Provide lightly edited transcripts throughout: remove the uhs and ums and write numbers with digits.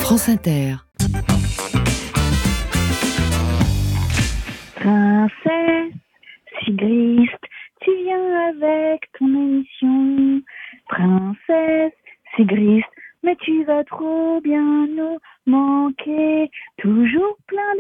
France Inter. Princesse Sigrist, tu viens avec ton émission. Princesse Sigrist, mais tu vas trop bien nous manquer. Toujours plein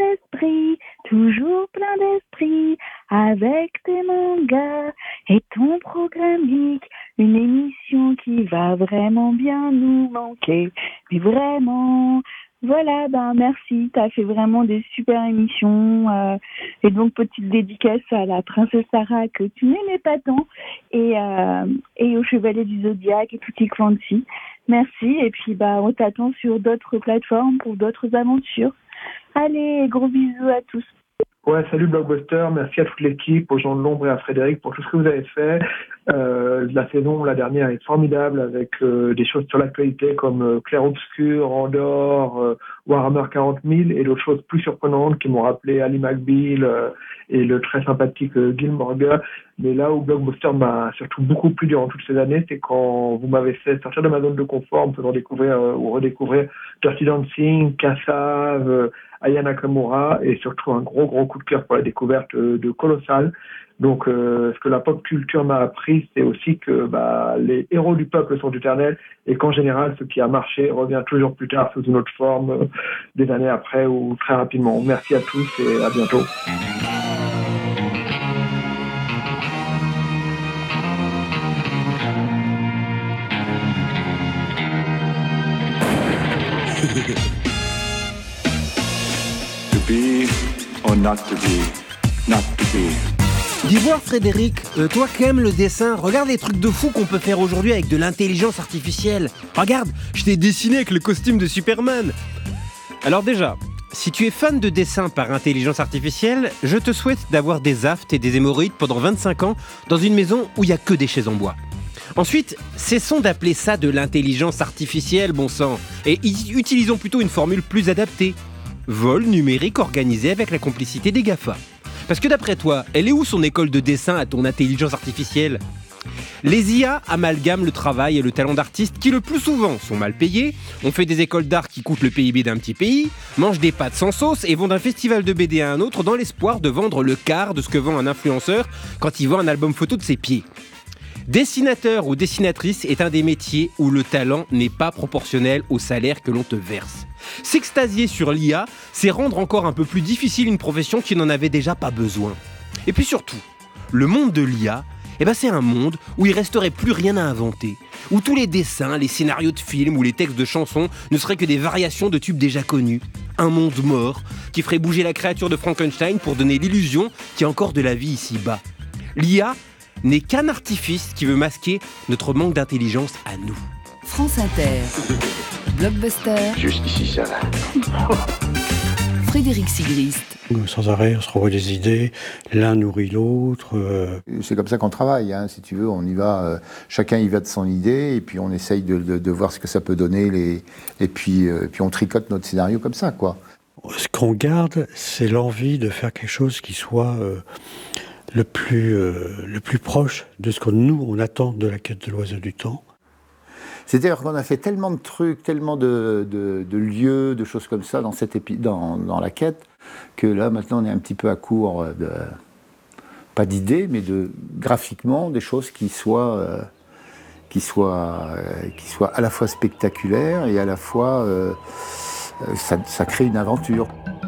d'esprit, avec tes mangas et ton programme geek. Une émission qui va vraiment bien nous manquer. Mais vraiment, voilà, merci, t'as fait vraiment des super émissions. Et donc, petite dédicace à la princesse Sarah que tu n'aimais pas tant. Et au Chevalier du Zodiaque et Tutti Quanti. Merci, et puis on t'attend sur d'autres plateformes pour d'autres aventures. Allez, gros bisous à tous. Ouais, salut Blockbuster, merci à toute l'équipe, aux gens de l'ombre et à Frédéric pour tout ce que vous avez fait. La saison, la dernière, est formidable avec des choses sur l'actualité comme Clair Obscur, Andorre, Warhammer 40 000 et d'autres choses plus surprenantes qui m'ont rappelé Ali McBeal et le très sympathique Gil Morgan. Mais là où Blockbuster m'a surtout beaucoup plu durant toutes ces années, c'est quand vous m'avez fait sortir de ma zone de confort en me faisant découvrir ou redécouvrir Dirty Dancing, Kassav, Aya Nakamura et surtout un gros coup de cœur pour la découverte de Colossal. Donc ce que la pop culture m'a appris, c'est aussi que les héros du peuple sont éternels et qu'en général ce qui a marché revient toujours plus tard sous une autre forme des années après ou très rapidement. Merci à tous et à bientôt. To be or not to be, not to be. Dis voir Frédéric, toi qui aimes le dessin, regarde les trucs de fou qu'on peut faire aujourd'hui avec de l'intelligence artificielle. Regarde, je t'ai dessiné avec le costume de Superman. Alors déjà, si tu es fan de dessin par intelligence artificielle, je te souhaite d'avoir des aftes et des hémorroïdes pendant 25 ans dans une maison où il n'y a que des chaises en bois. Ensuite, cessons d'appeler ça de l'intelligence artificielle, bon sang, et utilisons plutôt une formule plus adaptée. Vol numérique organisé avec la complicité des GAFA. Parce que d'après toi, elle est où son école de dessin à ton intelligence artificielle ? Les IA amalgament le travail et le talent d'artistes qui le plus souvent sont mal payés, ont fait des écoles d'art qui coûtent le PIB d'un petit pays, mangent des pâtes sans sauce et vont d'un festival de BD à un autre dans l'espoir de vendre le quart de ce que vend un influenceur quand il vend un album photo de ses pieds. Dessinateur ou dessinatrice est un des métiers où le talent n'est pas proportionnel au salaire que l'on te verse. S'extasier sur l'IA, c'est rendre encore un peu plus difficile une profession qui n'en avait déjà pas besoin. Et puis surtout, le monde de l'IA, c'est un monde où il resterait plus rien à inventer, où tous les dessins, les scénarios de films ou les textes de chansons ne seraient que des variations de tubes déjà connus. Un monde mort qui ferait bouger la créature de Frankenstein pour donner l'illusion qu'il y a encore de la vie ici-bas. L'IA n'est qu'un artifice qui veut masquer notre manque d'intelligence à nous. France Inter. Blockbuster. Juste ici, ça va. Frédéric Sigrist. Sans arrêt, on se renvoie des idées, l'un nourrit l'autre. C'est comme ça qu'on travaille, si tu veux, on y va, chacun y va de son idée, et puis on essaye de voir ce que ça peut donner, et puis on tricote notre scénario comme ça, quoi. Ce qu'on garde, c'est l'envie de faire quelque chose qui soit le plus proche de ce que nous, on attend de la quête de l'oiseau du temps. C'est-à-dire qu'on a fait tellement de trucs, tellement de lieux, de choses comme ça dans la quête, que là, maintenant, on est un petit peu à court pas d'idées, mais graphiquement, des choses qui soient à la fois spectaculaires et à la fois ça crée une aventure.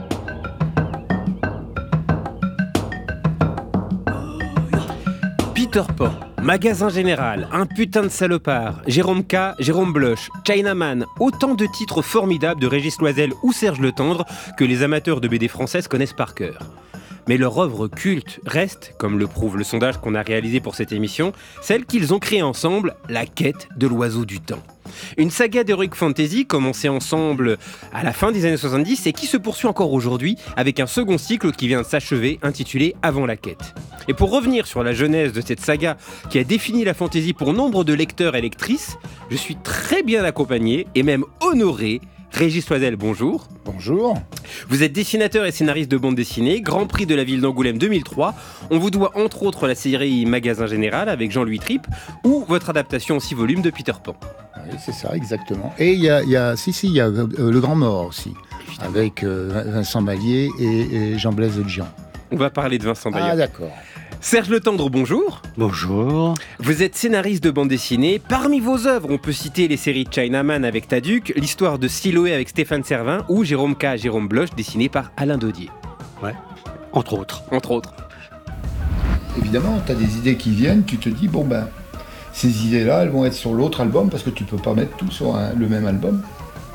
Peter Pan, Magasin Général, Un putain de salopard, Jérôme K, Jérôme Bloch, Chinaman, autant de titres formidables de Régis Loisel ou Serge Letendre que les amateurs de BD françaises connaissent par cœur. Mais leur œuvre culte reste, comme le prouve le sondage qu'on a réalisé pour cette émission, celle qu'ils ont créée ensemble, la quête de l'oiseau du temps. Une saga d'heroic fantasy commencée ensemble à la fin des années 70 et qui se poursuit encore aujourd'hui avec un second cycle qui vient de s'achever intitulé Avant la quête. Et pour revenir sur la genèse de cette saga qui a défini la fantasy pour nombre de lecteurs et lectrices, je suis très bien accompagné et même honoré. Régis Loisel, bonjour. Bonjour. Vous êtes dessinateur et scénariste de bande dessinée, Grand Prix de la ville d'Angoulême 2003. On vous doit entre autres la série Magasin Général avec Jean-Louis Tripp ou votre adaptation en 6 volumes de Peter Pan. Oui, c'est ça, exactement. Et il y a Le Grand Mort aussi, avec Vincent Mallier et Jean-Blaise Le Dian. On va parler de Vincent d'ailleurs. Ah, d'accord. Serge Le Tendre, bonjour. Bonjour. Vous êtes scénariste de bande dessinée. Parmi vos œuvres, on peut citer les séries Chinaman avec Taduc, l'histoire de Siloé avec Stéphane Servin ou Jérôme K. Jérôme Bloch, dessiné par Alain Daudier. Ouais, entre autres. Entre autres. Évidemment, tu as des idées qui viennent, tu te dis, bon ben, ces idées-là, elles vont être sur l'autre album, parce que tu peux pas mettre tout sur le même album.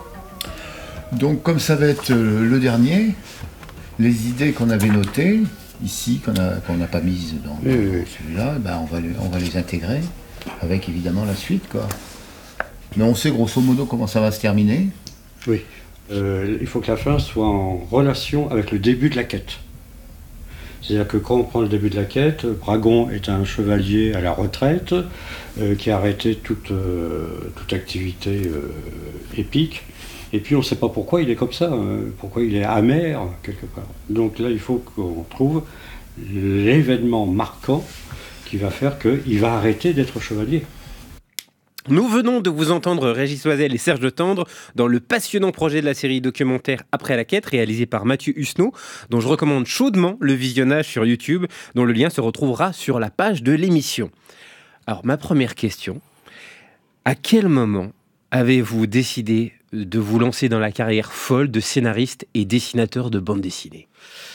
Donc, comme ça va être le dernier, les idées qu'on avait notées, ici, qu'on n'a pas mises dans celui-là, ben, on va les intégrer, avec évidemment la suite, quoi. Mais on sait grosso modo comment ça va se terminer. Oui. Il faut que la fin soit en relation avec le début de la quête. C'est-à-dire que quand on prend le début de la quête, Bragon est un chevalier à la retraite qui a arrêté toute activité épique. Et puis on ne sait pas pourquoi il est comme ça, pourquoi il est amer quelque part. Donc là, il faut qu'on trouve l'événement marquant qui va faire qu'il va arrêter d'être chevalier. Nous venons de vous entendre Régis Oisel et Serge Le Tendre dans le passionnant projet de la série documentaire Après la quête, réalisé par Mathieu Husneau, dont je recommande chaudement le visionnage sur YouTube, dont le lien se retrouvera sur la page de l'émission. Alors, ma première question, à quel moment avez-vous décidé de vous lancer dans la carrière folle de scénariste et dessinateur de bande dessinée ?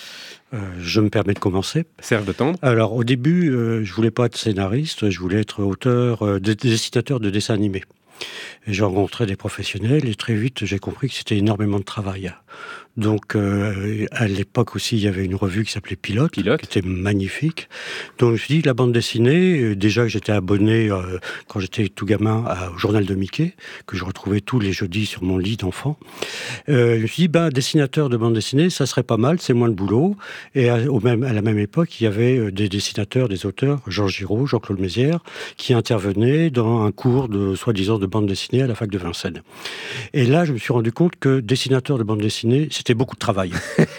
Je me permets de commencer. Serge Le Tendre. Alors, au début, je voulais pas être scénariste, je voulais être auteur, dessinateur de dessins animés. Et j'ai rencontré des professionnels et très vite, j'ai compris que c'était énormément de travail. Donc, à l'époque aussi, il y avait une revue qui s'appelait Pilote, qui était magnifique. Donc, je me suis dit, la bande dessinée, déjà que j'étais abonné, quand j'étais tout gamin, au journal de Mickey, que je retrouvais tous les jeudis sur mon lit d'enfant. Je me suis dit, dessinateur de bande dessinée, ça serait pas mal, c'est moins le boulot. Et à la même époque, il y avait des dessinateurs, des auteurs, Georges Giraud, Jean-Claude Mézières, qui intervenaient dans un cours de, soi-disant, de bande dessinée à la fac de Vincennes. Et là, je me suis rendu compte que dessinateur de bande dessinée, c'était beaucoup de travail.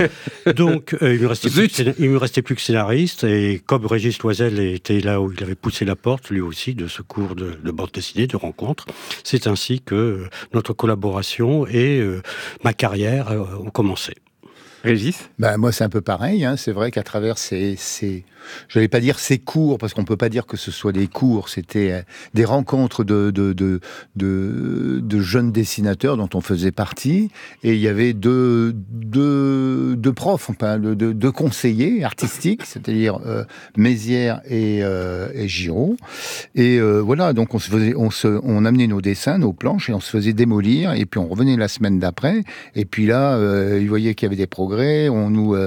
Donc, il me restait plus que scénariste. Et comme Régis Loisel était là où il avait poussé la porte, lui aussi, de ce cours de bande dessinée, de rencontre, c'est ainsi que notre collaboration et ma carrière ont commencé. Régis ? Moi, c'est un peu pareil. C'est vrai qu'à travers je n'allais pas dire ces cours, parce qu'on ne peut pas dire que ce soit des cours, c'était des rencontres de jeunes dessinateurs dont on faisait partie, et il y avait deux profs, enfin, deux conseillers artistiques, c'est-à-dire Mézières et Giraud. Et voilà, donc on amenait nos dessins, nos planches, et on se faisait démolir, et puis on revenait la semaine d'après, et puis là, ils voyaient qu'il y avait des progrès, on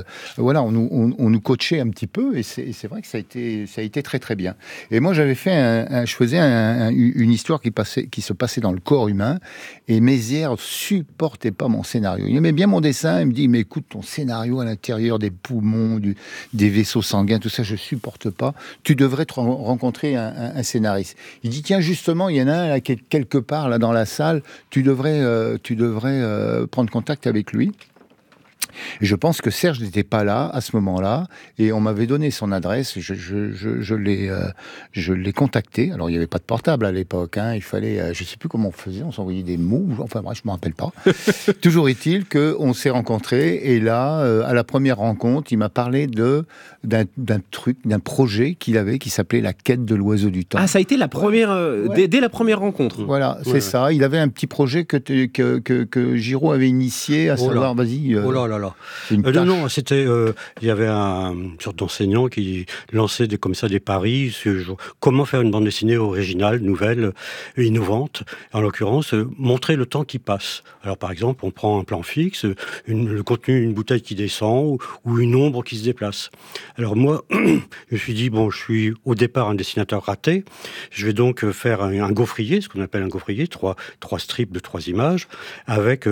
nous coachait un petit peu, et c'est vrai que ça a été très très bien. Et moi je faisais une histoire qui se passait dans le corps humain, et Mézières supportait pas mon scénario. Il aimait bien mon dessin, il me dit, mais écoute, ton scénario à l'intérieur des poumons, des vaisseaux sanguins, tout ça, je supporte pas. Tu devrais rencontrer un scénariste. Il dit, tiens, justement, il y en a un là, quelque part là dans la salle, tu devrais prendre contact avec lui. Et je pense que Serge n'était pas là à ce moment-là, et on m'avait donné son adresse. Je l'ai contacté. Alors il n'y avait pas de portable à l'époque. Il fallait, je ne sais plus comment on faisait. On s'envoyait des mots. Enfin bref, je me rappelle pas. Toujours est-il qu'on s'est rencontrés, et là, à la première rencontre, il m'a parlé d'un projet qu'il avait qui s'appelait La quête de l'oiseau du temps. Ah, ça a été la première, dès la première rencontre. Voilà, c'est ça. Il avait un petit projet que Giraud avait initié, à savoir, vas-y. Oh là là là. Non, c'était. Il y avait une sorte d'enseignant qui lançait comme ça des paris sur comment faire une bande dessinée originale, nouvelle, innovante. En l'occurrence, montrer le temps qui passe. Alors, par exemple, on prend un plan fixe, le contenu d'une bouteille qui descend ou une ombre qui se déplace. Alors moi, je me suis dit, je suis au départ un dessinateur raté. Je vais donc faire un gaufrier, ce qu'on appelle un gaufrier, trois strips de 3 images, avec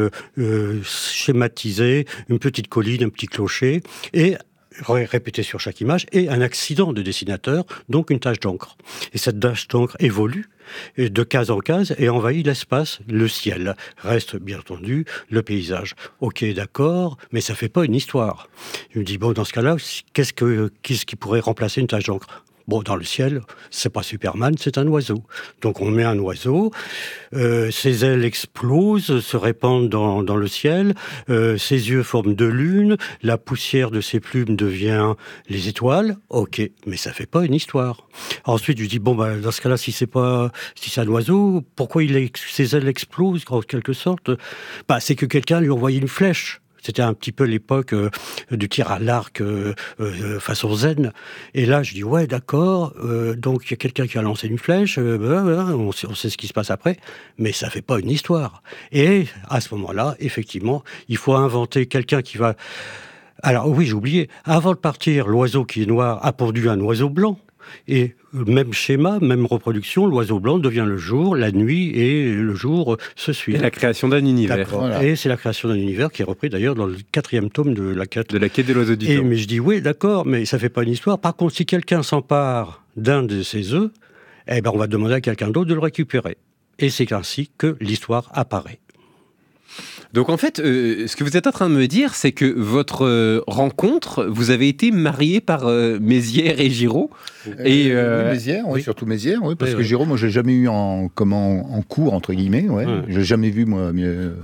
schématisé une petite colline, un petit clocher, et répété sur chaque image, et un accident de dessinateur, donc une tache d'encre. Et cette tache d'encre évolue de case en case et envahit l'espace, le ciel. Reste, bien entendu, le paysage. Ok, d'accord, mais ça fait pas une histoire. Je me dis, dans ce cas-là, qu'est-ce qui pourrait remplacer une tache d'encre ? Bon, dans le ciel, c'est pas Superman, c'est un oiseau. Donc on met un oiseau, ses ailes explosent, se répandent dans le ciel, ses yeux forment deux lunes, la poussière de ses plumes devient les étoiles. Ok, mais ça fait pas une histoire. Ensuite, je dis bon, dans ce cas-là, si c'est un oiseau, pourquoi ses ailes explosent en quelque sorte? C'est que quelqu'un lui a envoyé une flèche. C'était un petit peu l'époque du tir à l'arc façon zen. Et là, je dis, ouais, d'accord, donc il y a quelqu'un qui a lancé une flèche, on sait ce qui se passe après, mais ça fait pas une histoire. Et à ce moment-là, effectivement, il faut inventer quelqu'un qui va... Alors oui, j'ai oublié, avant de partir, l'oiseau qui est noir a pondu un oiseau blanc. Et même schéma, même reproduction, l'oiseau blanc devient le jour, la nuit et le jour se suivent. Et la création d'un univers. Voilà. Et c'est la création d'un univers qui est repris d'ailleurs dans le 4e tome de la quête. De la quête de l'oiseau du temps. Mais je dis oui, d'accord, mais ça fait pas une histoire. Par contre, si quelqu'un s'empare d'un de ces œufs, on va demander à quelqu'un d'autre de le récupérer. Et c'est ainsi que l'histoire apparaît. Donc en fait, ce que vous êtes en train de me dire, c'est que votre rencontre, vous avez été marié par Mézières et Giraud. Oui, Mézières, oui, surtout Mézières, oui, parce que Giraud, moi, je l'ai jamais eu en cours, entre guillemets, ouais. Je l'ai jamais vu, moi.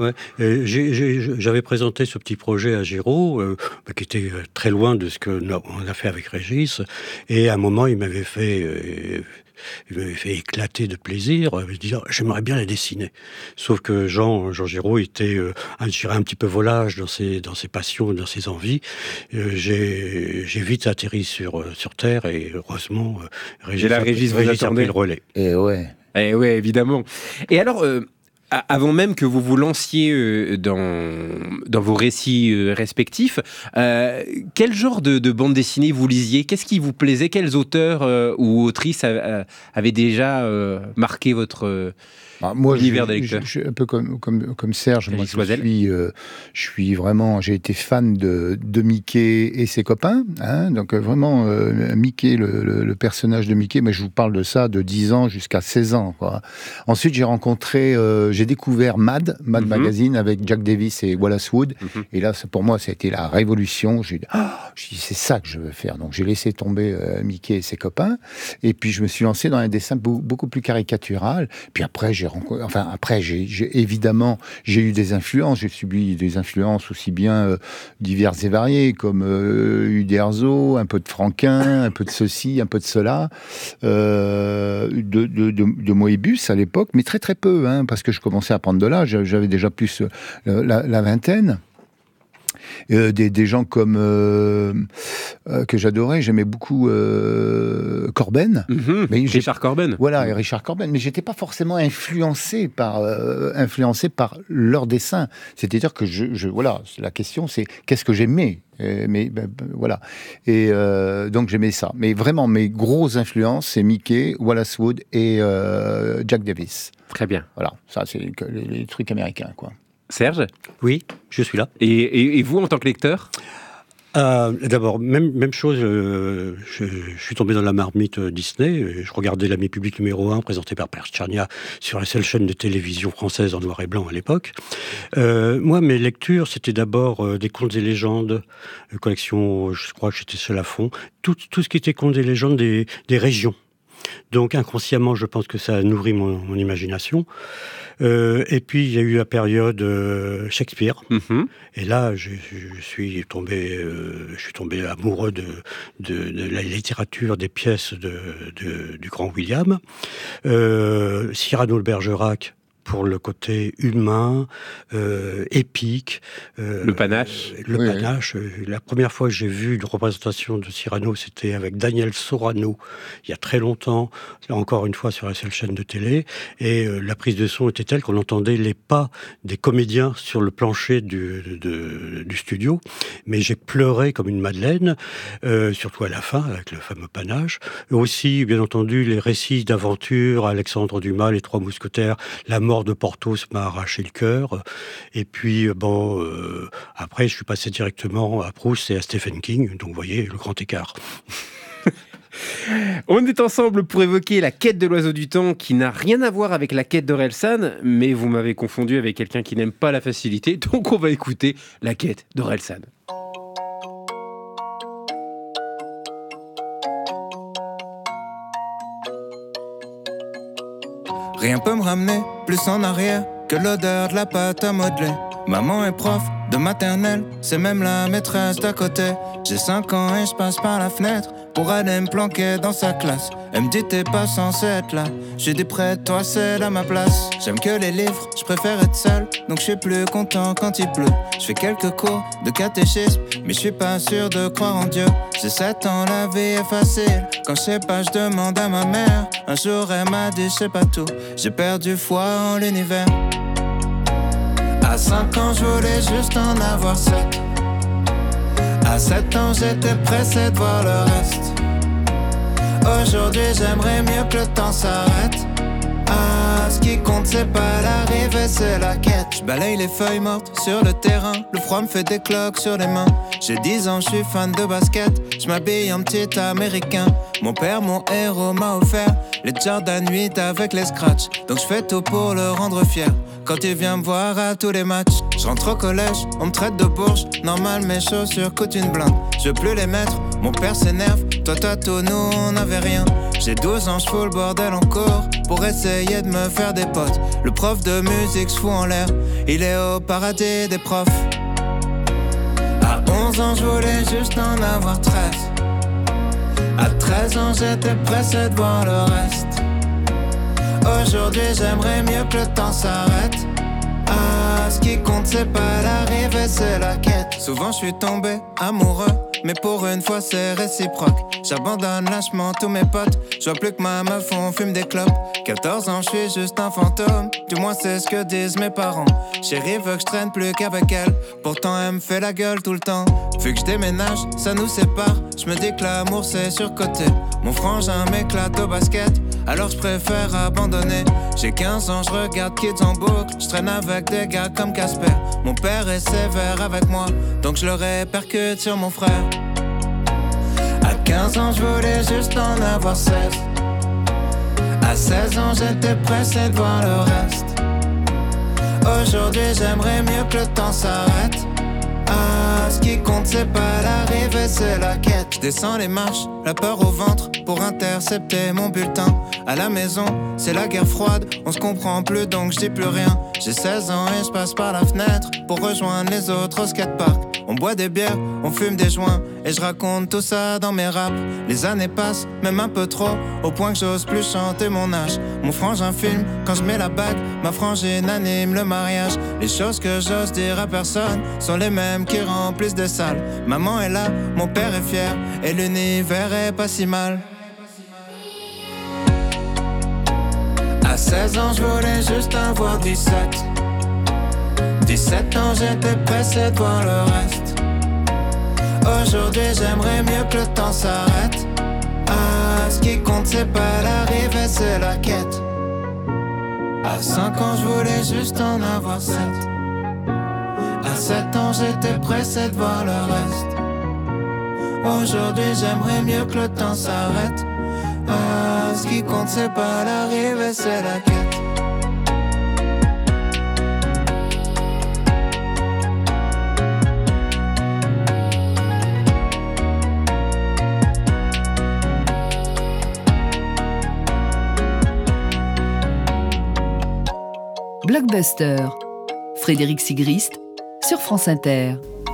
J'avais présenté ce petit projet à Giraud, qui était très loin de ce qu'on a fait avec Régis, et à un moment, il m'avait fait éclater de plaisir, disant j'aimerais bien la dessiner. Sauf que Jean Giraud était, je dirais, un petit peu volage dans ses passions, dans ses envies. J'ai vite atterri sur terre et heureusement, Régis a pris le relais. Et ouais, évidemment. Et alors, avant même que vous vous lanciez dans vos récits respectifs, quel genre de bande dessinée vous lisiez? Qu'est-ce qui vous plaisait? Quels auteurs ou autrices avaient déjà marqué votre univers de lecteur? Je suis un peu comme Serge. Moi, j'ai été fan de Mickey et ses copains. Hein, donc vraiment, Mickey, le personnage de Mickey, mais je vous parle de ça de 10 ans jusqu'à 16 ans. Quoi. Ensuite, j'ai découvert Mad Magazine avec Jack Davis et Wallace Wood. Et là, pour moi, ça a été la révolution. J'ai dit, c'est ça que je veux faire. Donc, j'ai laissé tomber Mickey et ses copains. Et puis, je me suis lancé dans un dessin beaucoup plus caricatural. Puis après, évidemment, j'ai eu des influences. J'ai subi des influences aussi bien diverses et variées, comme Uderzo, un peu de Franquin, un peu de ceci, un peu de cela, de Moebius à l'époque, mais très très peu, hein, parce que je commençais à prendre de l'âge. J'avais déjà plus la vingtaine. Des gens comme que j'adorais, j'aimais beaucoup Corben, Richard Corben. Voilà, et Richard Corben, mais j'étais pas forcément influencé par leur dessin. C'est-à-dire que voilà, la question c'est qu'est-ce que j'aimais. Voilà. Et donc j'aimais ça. Mais vraiment, mes grosses influences, c'est Mickey, Wallace Wood et Jack Davis. Très bien. Voilà, ça c'est les trucs américains, quoi. Serge? Oui, je suis là. Et vous, en tant que lecteur? D'abord, même chose, je suis tombé dans la marmite Disney. Je regardais L'Ami public numéro 1, présenté par Père Tchernia, sur la seule chaîne de télévision française en noir et blanc à l'époque. Moi, mes lectures, c'était d'abord des contes et légendes, collection, je crois que j'étais seul à fond. Tout ce qui était contes et légendes des régions. Donc inconsciemment, je pense que ça a nourri mon imagination. Et puis il y a eu la période Shakespeare. Et là, je suis tombé amoureux de la littérature, des pièces du grand William. Cyrano de Bergerac, pour le côté humain, épique. Le panache. Panache. La première fois que j'ai vu une représentation de Cyrano, c'était avec Daniel Sorano, il y a très longtemps, là encore une fois sur la seule chaîne de télé, et la prise de son était telle qu'on entendait les pas des comédiens sur le plancher du studio, mais j'ai pleuré comme une madeleine, surtout à la fin, avec le fameux panache. Aussi, bien entendu, les récits d'aventure, Alexandre Dumas, Les Trois Mousquetaires, la mort de Porthos m'a arraché le cœur. Et puis, après, je suis passé directement à Proust et à Stephen King. Donc, vous voyez, le grand écart. On est ensemble pour évoquer La Quête de l'Oiseau du Temps, qui n'a rien à voir avec La Quête d'Orelsan, mais vous m'avez confondu avec quelqu'un qui n'aime pas la facilité. Donc, on va écouter La Quête d'Orelsan. Rien peut me ramener plus en arrière que l'odeur de la pâte à modeler. Maman est prof de maternelle, c'est même la maîtresse d'à côté. J'ai 5 ans et je passe par la fenêtre pour aller me planquer dans sa classe. Elle me dit t'es pas censé être là. J'ai dit près de toi c'est là ma place. J'aime que les livres, je préfère être seul, donc je suis plus content quand il pleut. Je fais quelques cours de catéchisme, mais je suis pas sûr de croire en Dieu. J'ai 7 ans, la vie est facile. Quand je sais pas, je demande à ma mère. Un jour elle m'a dit je sais pas tout. J'ai perdu foi en l'univers. À 5 ans, je voulais juste en avoir 7. À 7 ans, j'étais pressé de voir le reste. Aujourd'hui, j'aimerais mieux que le temps s'arrête. Ah, ce qui compte, c'est pas l'arrivée, c'est la quête. Je balaye les feuilles mortes sur le terrain. Le froid me fait des cloques sur les mains. J'ai 10 ans, je suis fan de basket. Je m'habille en petit américain. Mon père, mon héros, m'a offert les Jordan 8 avec les scratchs. Donc je fais tout pour le rendre fier. Quand il vient me voir à tous les matchs, je rentre au collège, on me traite de bourge. Normal, mes chaussures coûtent une blinde. Je veux plus les mettre, mon père s'énerve. Toi t'as tout, nous on n'avait rien. J'ai 12 ans, je fous le bordel en cours pour essayer de me faire des potes. Le prof de musique se fout en l'air, il est au paradis des profs. À 11 ans, je voulais juste en avoir 13. À 13 ans, j'étais pressé de voir le reste. Aujourd'hui, j'aimerais mieux que le temps s'arrête. Ah, ce qui compte, c'est pas l'arrivée, c'est la quête. Souvent, je suis tombé amoureux, mais pour une fois, c'est réciproque. J'abandonne lâchement tous mes potes. Je vois plus que ma meuf, on fume des clopes. 14 ans, je suis juste un fantôme. Du moins, c'est ce que disent mes parents. Chérie veut que je traîne plus qu'avec elle. Pourtant, elle me fait la gueule tout le temps. Vu que je déménage, ça nous sépare. Je me dis que l'amour, c'est surcoté. Mon frangin m'éclate au basket, alors je préfère abandonner. J'ai 15 ans, je regarde Kids en boucle. Je traîne avec des gars comme Casper. Mon père est sévère avec moi, donc je le répercute sur mon frère. À 15 ans, je voulais juste en avoir 16. À 16 ans, j'étais pressé de voir le reste. Aujourd'hui, j'aimerais mieux que le temps s'arrête. Ah, ce qui compte, c'est pas l'arrivée, c'est la quête. Je descends les marches, la peur au ventre, pour intercepter mon bulletin. À la maison, c'est la guerre froide, on se comprend plus donc je dis plus rien. J'ai 16 ans et je passe par la fenêtre pour rejoindre les autres au skatepark. On boit des bières, on fume des joints et je raconte tout ça dans mes raps. Les années passent, même un peu trop, au point que j'ose plus chanter mon âge. Mon frangin filme quand je mets la bague, ma frangine anime le mariage. Les choses que j'ose dire à personne sont les mêmes qui remplissent des salles. Maman est là, mon père est fier et l'univers est pas si mal. À 16 ans, je voulais juste avoir 17. 17 ans, j'étais pressé de voir le reste. Aujourd'hui, j'aimerais mieux que le temps s'arrête. Ah, ce qui compte, c'est pas l'arrivée, c'est la quête. À 5 ans, je voulais juste en avoir 7. À 7 ans, j'étais pressé de voir le reste. Aujourd'hui, j'aimerais mieux que le temps s'arrête. Ah, ce qui compte, c'est pas l'arrivée, c'est la quête. Blockbuster, Frédéric Sigrist sur France Inter.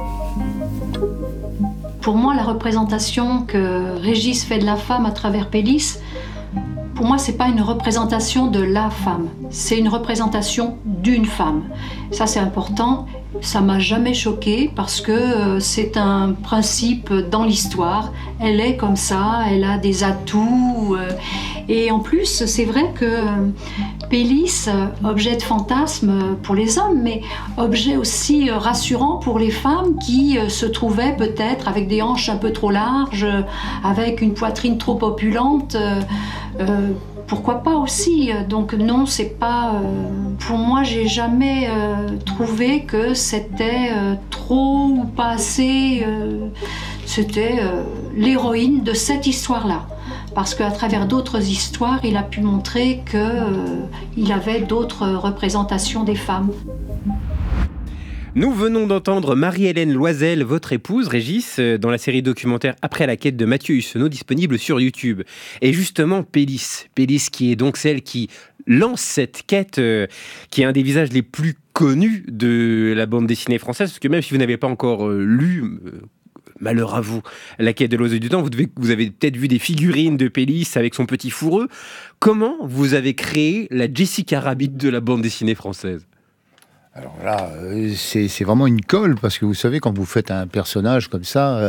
Pour moi, la représentation que Régis fait de la femme à travers Pélis, pour moi, c'est pas une représentation de la femme, c'est une représentation d'une femme. Ça, c'est important. Ça m'a jamais choquée parce que c'est un principe dans l'histoire. Elle est comme ça, elle a des atouts. Et en plus, c'est vrai que Pélis, objet de fantasme pour les hommes, mais objet aussi rassurant pour les femmes qui se trouvaient peut-être avec des hanches un peu trop larges, avec une poitrine trop opulente. Pourquoi pas aussi? Donc non, c'est pas... pour moi, j'ai jamais trouvé que c'était trop ou pas assez... c'était l'héroïne de cette histoire-là. Parce qu'à travers d'autres histoires, il a pu montrer qu'il avait d'autres représentations des femmes. Nous venons d'entendre Marie-Hélène Loisel, votre épouse, Régis, dans la série documentaire Après la quête de Mathieu Hussenot, disponible sur YouTube. Et justement, Pélis qui est donc celle qui, lance cette quête qui est un des visages les plus connus de la bande dessinée française, parce que même si vous n'avez pas encore lu... malheur à vous, La quête de l'oiseau du temps, vous avez peut-être vu des figurines de Pélis avec son petit fourreux. Comment vous avez créé la Jessica Rabbit de la bande dessinée française ? Alors là, c'est vraiment une colle, parce que vous savez, quand vous faites un personnage comme ça,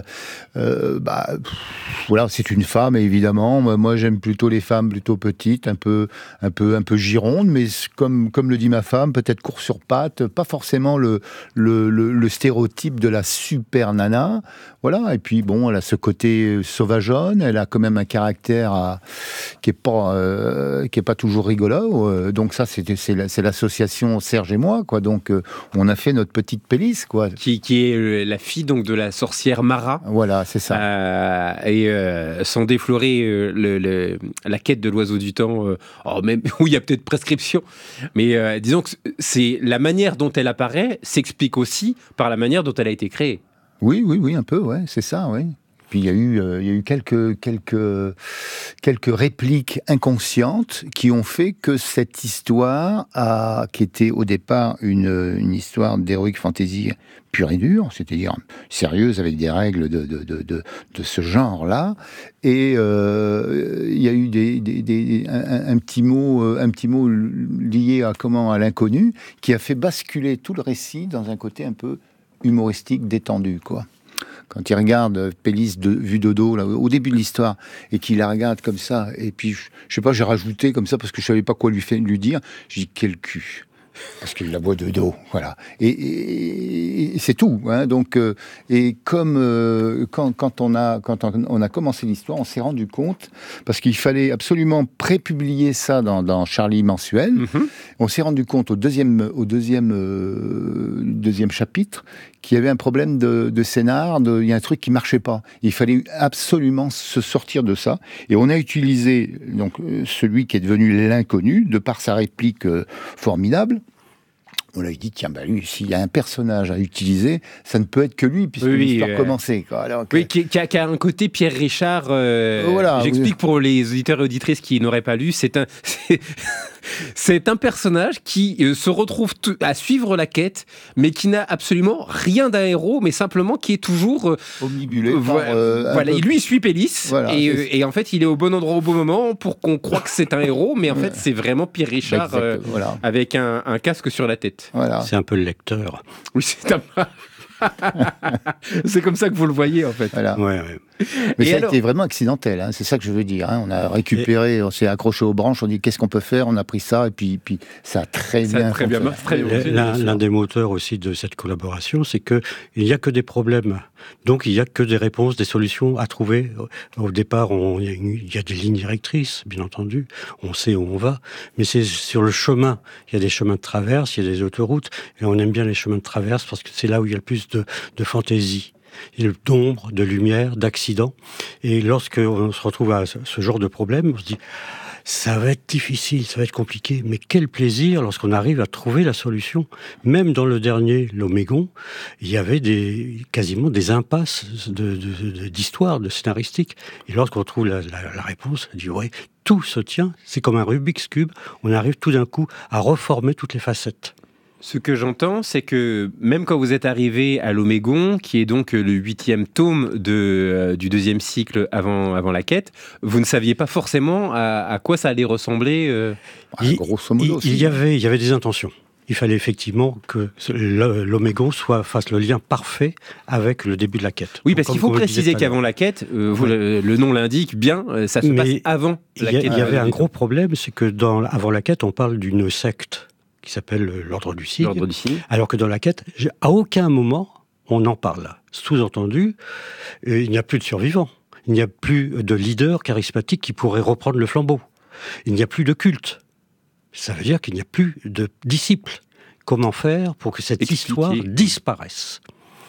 voilà, c'est une femme, évidemment. Moi, j'aime plutôt les femmes plutôt petites, un peu girondes, mais comme le dit ma femme, peut-être court sur pattes, pas forcément le stéréotype de la super nana. Voilà, et puis bon, elle a ce côté sauvageonne, elle a quand même un caractère qui est pas toujours rigolo. Donc ça, c'est l'association Serge et moi, quoi. Donc on a fait notre petite Pélis, quoi. Qui est la fille donc de la sorcière Mara. Voilà, c'est ça. Sans déflorer la quête de l'oiseau du temps, même où il y a peut-être prescription, mais disons que c'est la manière dont elle apparaît s'explique aussi par la manière dont elle a été créée. Oui, un peu, ouais, c'est ça, oui. Puis il y a eu quelques répliques inconscientes qui ont fait que cette histoire qui était au départ une histoire d'heroic fantasy pure et dure, c'est-à-dire sérieuse avec des règles de ce genre-là, et il y a eu un petit mot lié à l'inconnu qui a fait basculer tout le récit dans un côté un peu humoristique, détendu, quoi. Quand il regarde Pélis vue de dos, là, au début de l'histoire, et qu'il la regarde comme ça, et puis, je sais pas, j'ai rajouté comme ça, parce que je savais pas quoi lui dire, j'ai dit, quel cul. Parce qu'il la voit de dos, voilà. Et c'est tout, hein. Donc, et comme quand on a commencé l'histoire, on s'est rendu compte, parce qu'il fallait absolument prépublier ça dans Charlie mensuel. On s'est rendu compte au deuxième chapitre qu'il y avait un problème de scénar, il y a un truc qui marchait pas. Il fallait absolument se sortir de ça. Et on a utilisé donc celui qui est devenu l'inconnu, de par sa réplique formidable. On lui a dit, tiens, lui, s'il y a un personnage à utiliser, ça ne peut être que lui, puisque l'histoire commençait. Qui a un côté Pierre Richard. Voilà, j'explique pour les auditeurs et auditrices qui n'auraient pas lu. C'est un personnage qui se retrouve à suivre la quête, mais qui n'a absolument rien d'un héros, mais simplement qui est toujours omnibulé. Lui, il suit Pélis, voilà, et en fait, il est au bon endroit au bon moment pour qu'on croie que c'est un héros, mais en fait, c'est vraiment Pierre Richard avec un casque sur la tête. Voilà. C'est un peu le lecteur. Oui, c'est comme ça que vous le voyez, en fait. Voilà. Ouais. Mais ça a été vraiment accidentel, hein, c'est ça que je veux dire. Hein. On a récupéré, on s'est accroché aux branches, on dit qu'est-ce qu'on peut faire, on a pris ça, et puis ça a très bien fonctionné. L'un des moteurs aussi de cette collaboration, c'est qu'il n'y a que des problèmes. Donc il n'y a que des réponses, des solutions à trouver. Au départ, il y a des lignes directrices, bien entendu. On sait où on va. Mais c'est sur le chemin. Il y a des chemins de traverse, il y a des autoroutes. Et on aime bien les chemins de traverse parce que c'est là où il y a le plus de fantaisie. D'ombre, de lumière, d'accidents. Et lorsqu'on se retrouve à ce genre de problème, on se dit, ça va être difficile, ça va être compliqué, mais quel plaisir lorsqu'on arrive à trouver la solution. Même dans le dernier, l'Omégon, il y avait quasiment des impasses d'histoire, de scénaristique. Et lorsqu'on trouve la réponse, on dit, ouais, tout se tient, c'est comme un Rubik's Cube, on arrive tout d'un coup à reformer toutes les facettes. Ce que j'entends, c'est que même quand vous êtes arrivé à l'Omégon, qui est donc le 8e tome du 2e cycle avant la quête, vous ne saviez pas forcément à quoi ça allait ressembler grosso modo. Il y avait des intentions. Il fallait effectivement que l'Omégon fasse le lien parfait avec le début de la quête. Oui, parce qu'il faut préciser qu'avant la quête, le nom l'indique bien, ça se passe avant la quête. Il y avait un gros problème, c'est que avant la quête, on parle d'une secte qui s'appelle l'Ordre du Cygne, alors que dans la quête, à aucun moment, on en parle. Sous-entendu, il n'y a plus de survivants, il n'y a plus de leader charismatique qui pourrait reprendre le flambeau, il n'y a plus de culte. Ça veut dire qu'il n'y a plus de disciples. Comment faire pour que cette histoire disparaisse ?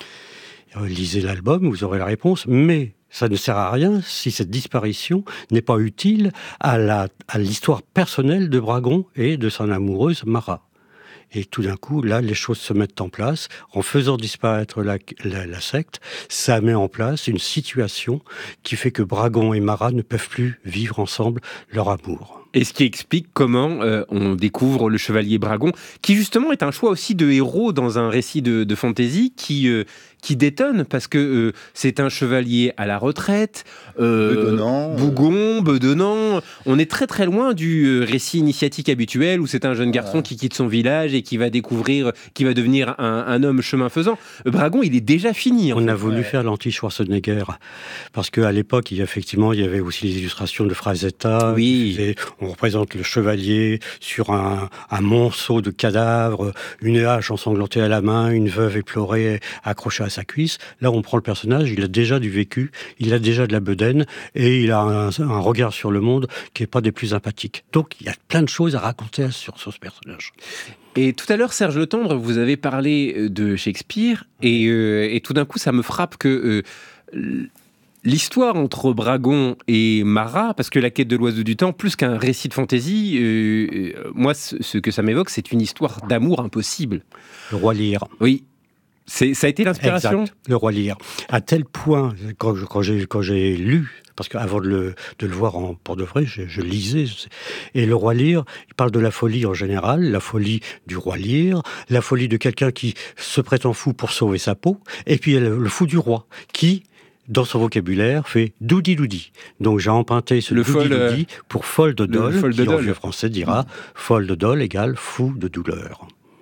Lisez l'album, vous aurez la réponse, mais ça ne sert à rien si cette disparition n'est pas utile à l'histoire personnelle de Bragon et de son amoureuse Mara. Et tout d'un coup, là, les choses se mettent en place. En faisant disparaître la secte, ça met en place une situation qui fait que Bragon et Mara ne peuvent plus vivre ensemble leur amour. Et ce qui explique comment on découvre le chevalier Bragon, qui justement est un choix aussi de héros dans un récit de fantasy qui détonne, parce que c'est un chevalier à la retraite, bougon, bedonnant. On est très très loin du récit initiatique habituel où c'est un jeune garçon qui quitte son village et qui va découvrir, qui va devenir un homme chemin faisant. Bragon, il est déjà fini. On a voulu faire l'anti-Schwarzenegger, parce qu'à l'époque, il y avait aussi les illustrations de Frazetta. Oui. On représente le chevalier sur un monceau de cadavres, une hache ensanglantée à la main, une veuve éplorée accrochée à sa cuisse. Là, on prend le personnage, il a déjà du vécu, il a déjà de la bedaine, et il a un regard sur le monde qui n'est pas des plus sympathiques. Donc, il y a plein de choses à raconter sur ce personnage. Et tout à l'heure, Serge Letendre, vous avez parlé de Shakespeare, et tout d'un coup, ça me frappe que l'histoire entre Bragon et Marat, parce que La quête de l'oiseau du temps, plus qu'un récit de fantaisie, moi, ce que ça m'évoque, c'est une histoire d'amour impossible. Le roi Lear. Oui. Ça a été l'inspiration ? Exact, le roi Lear. À tel point, quand j'ai lu, parce qu'avant de le voir pour de vrai, je lisais. Et le roi Lear, il parle de la folie en général, la folie du roi Lear, la folie de quelqu'un qui se prétend fou pour sauver sa peau, et puis le fou du roi, qui, dans son vocabulaire, fait doudi-doudi. Donc j'ai emprunté ce doudi-doudi pour folle de dol, qui en vieux français dira folle de dol égale fou de douleur.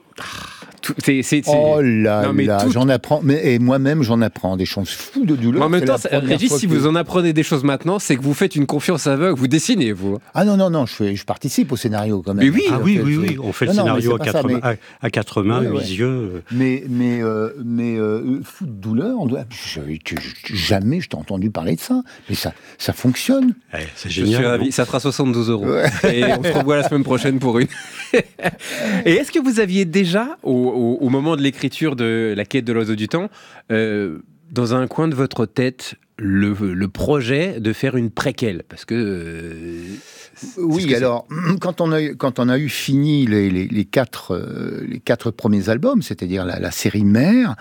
Oh là là, j'en apprends, et moi-même j'en apprends des choses fous de douleur. En même temps, Régis, si vous en apprenez des choses maintenant, c'est que vous faites une confiance aveugle, vous dessinez, vous. Ah non, je participe au scénario quand même. Mais oui, oui, on fait le scénario à quatre mains, 8 yeux. Mais fou de douleur, jamais je t'ai entendu parler de ça. Mais ça fonctionne. C'est génial. Je suis ravi, ça fera 72 €. Ouais. Et on se revoit la semaine prochaine pour une. Et est-ce que vous aviez déjà, au moment de l'écriture de La quête de l'oiseau du temps, dans un coin de votre tête, le projet de faire une préquelle ? Parce que... oui, alors, quand on a eu fini les quatre premiers albums, c'est-à-dire la série mère,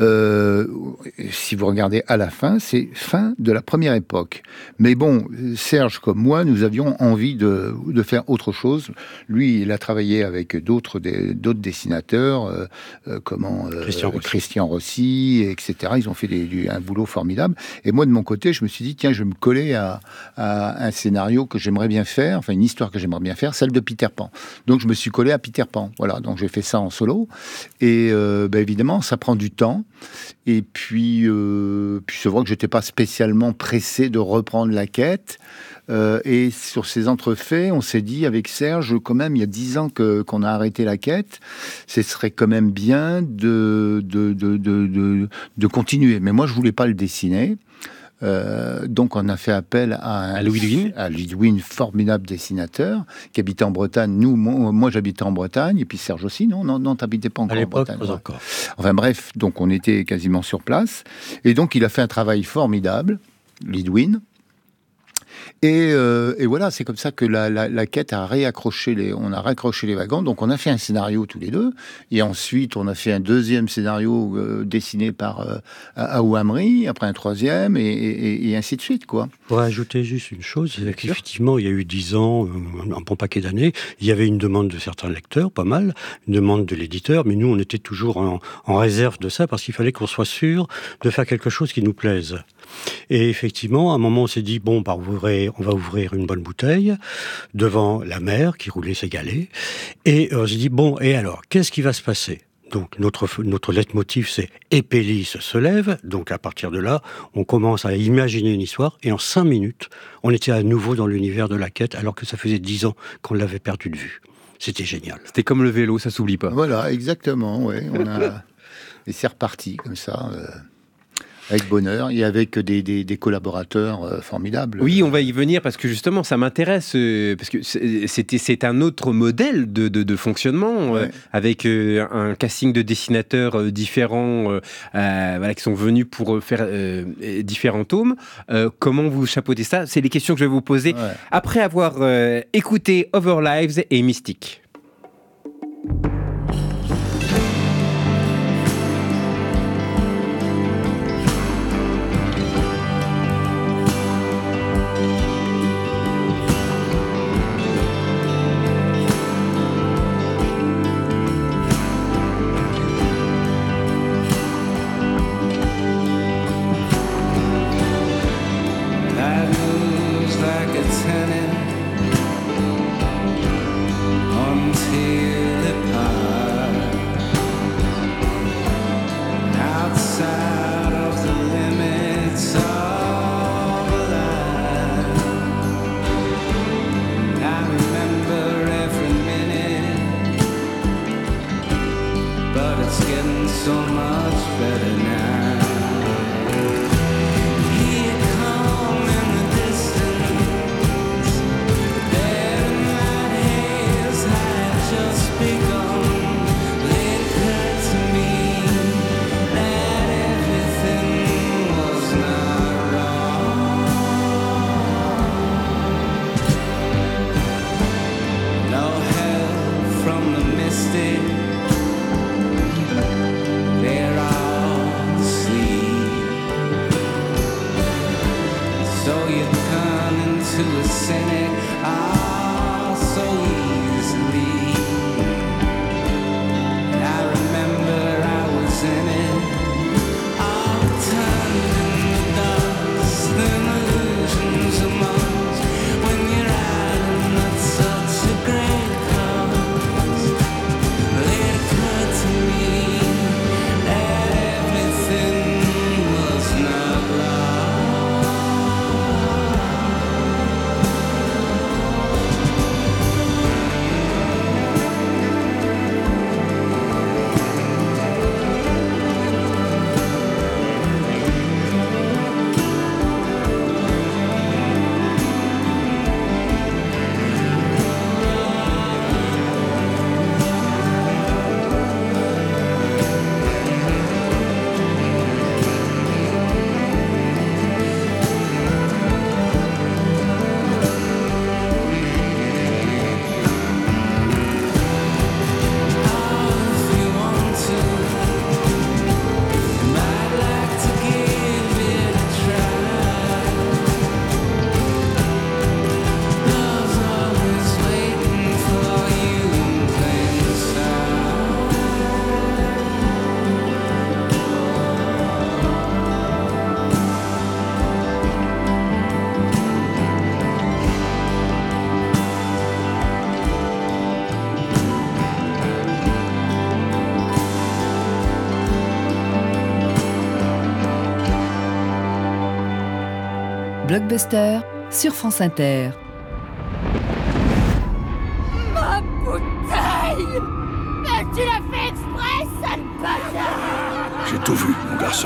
si vous regardez à la fin, c'est fin de la première époque. Mais bon, Serge comme moi, nous avions envie de faire autre chose. Lui, il a travaillé avec d'autres dessinateurs, Christian Rossi, etc. Ils ont fait un boulot formidable. Et moi, de mon côté, je me suis dit, tiens, je vais me coller à un scénario que j'aimerais bien faire, enfin une histoire que j'aimerais bien faire, celle de Peter Pan. Donc je me suis collé à Peter Pan. Voilà, donc j'ai fait ça en solo. Et évidemment, ça prend du temps. Et puis c'est vrai que j'étais pas spécialement pressé de reprendre la quête. Et sur ces entrefaits, on s'est dit avec Serge, quand même, il y a 10 ans qu'on a arrêté la quête, ce serait quand même bien de continuer. Mais moi, je voulais pas le dessiner. Donc on a fait appel à Louis Dwin, formidable dessinateur, qui habitait en Bretagne. Moi j'habitais en Bretagne, et puis Serge aussi. Non, t'habitais pas encore en Bretagne. Pas encore. Enfin bref, donc on était quasiment sur place. Et donc il a fait un travail formidable, Lidwin. Et voilà, c'est comme ça que la quête a on a raccroché les wagons. Donc on a fait un scénario tous les deux, et ensuite on a fait un deuxième scénario dessiné par Aou Amri, après un troisième, et ainsi de suite, quoi. Pour ajouter juste une chose, c'est qu'effectivement il y a eu 10 ans, un bon paquet d'années, il y avait une demande de certains lecteurs, pas mal, une demande de l'éditeur, mais nous on était toujours en réserve de ça, parce qu'il fallait qu'on soit sûr de faire quelque chose qui nous plaise. Et effectivement, à un moment, on s'est dit, bon, on va ouvrir une bonne bouteille devant la mer qui roulait ses galets. Et on s'est dit, bon, et alors, qu'est-ce qui va se passer ? Donc, notre leitmotiv, c'est « Épélis se lève ». Donc, à partir de là, on commence à imaginer une histoire. Et en 5 minutes, on était à nouveau dans l'univers de la quête, alors que ça faisait 10 ans qu'on l'avait perdu de vue. C'était génial. C'était comme le vélo, ça s'oublie pas. Voilà, exactement, ouais. Et c'est reparti, comme ça... avec bonheur et avec des collaborateurs formidables. Oui, on va y venir parce que justement, ça m'intéresse parce que c'est un autre modèle de fonctionnement, ouais. Avec un casting de dessinateurs différents, qui sont venus pour faire différents tomes. Comment vous chapeautez ça ? C'est les questions que je vais vous poser après avoir écouté Other Lives et Mystique. Blockbuster sur France Inter. Ma bouteille! Mais tu l'as fait exprès, sale bâtard! J'ai tout vu, mon garçon.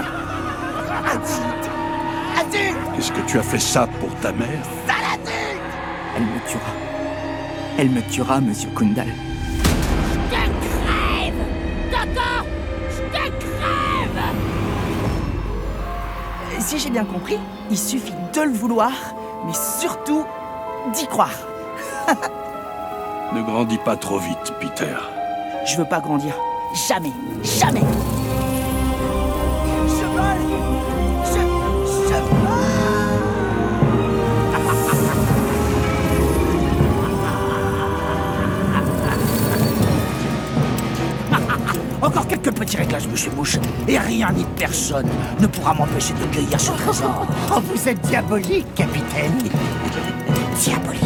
Adulte! Est-ce que tu as fait ça pour ta mère? Sale adulte! Elle me tuera. Elle me tuera, monsieur Kundal. Je te crève! Coco! Je te crève! Si j'ai bien compris, il suffit de le vouloir, mais surtout d'y croire. Ne grandis pas trop vite, Peter. Je veux pas grandir. Jamais. Jamais. Je vole. Je Encore quelques petits réglages, monsieur Mouche, et rien ni personne ne pourra m'empêcher de cueillir ce trésor. Oh, vous êtes diabolique, capitaine. Diabolique.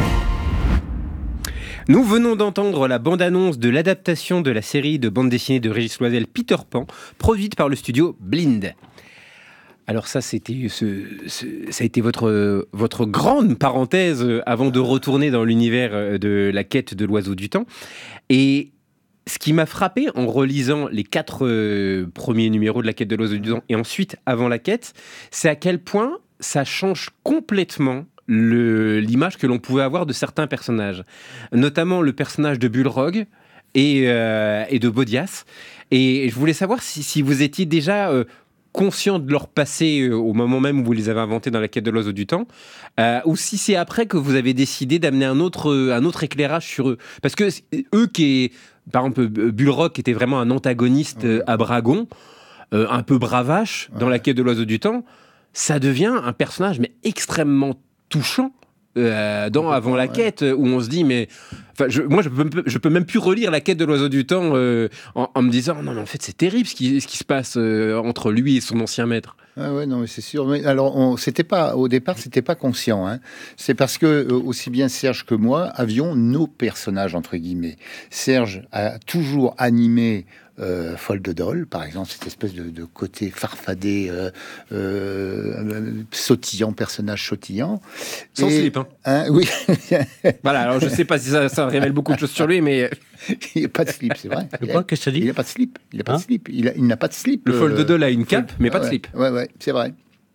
Nous venons d'entendre la bande-annonce de l'adaptation de la série de bande dessinée de Régis Loisel, Peter Pan, produite par le studio Blind. Alors ça, ça a été votre grande parenthèse avant de retourner dans l'univers de la quête de l'oiseau du temps. Et ce qui m'a frappé en relisant les 4 premiers numéros de la quête de l'oiseau du temps et ensuite avant la quête, c'est à quel point ça change complètement l'image que l'on pouvait avoir de certains personnages, notamment le personnage de Bulrog et de Bodias. Et je voulais savoir si vous étiez déjà conscient de leur passé au moment même où vous les avez inventés dans la quête de l'oiseau du temps, ou si c'est après que vous avez décidé d'amener un autre éclairage sur eux. Parce que eux par exemple, Bulrog qui était vraiment un antagoniste à Bragon, un peu bravache dans la quête de l'oiseau du temps, ça devient un personnage mais extrêmement touchant avant la quête, où on se dit mais je peux même plus relire la quête de l'oiseau du temps en me disant non mais en fait c'est terrible ce qui se passe entre lui et son ancien maître. Ah ouais, non mais c'est sûr. Mais alors au départ c'était pas conscient. Hein. C'est parce que aussi bien Serge que moi avions nos personnages entre guillemets. Serge a toujours animé Foldedol, par exemple, cette espèce de côté farfadé, sautillant, personnage sautillant. Sans slip, hein. Oui. Voilà, alors je sais pas si ça révèle beaucoup de choses sur lui, mais... Il n'y a pas de slip, c'est vrai. Qu'est-ce que ça dit ? Il n'a pas de slip. Il n'a pas de slip. Il n'a pas de slip. Le Foldedol a une cape, mais pas de slip. Ouais, c'est vrai.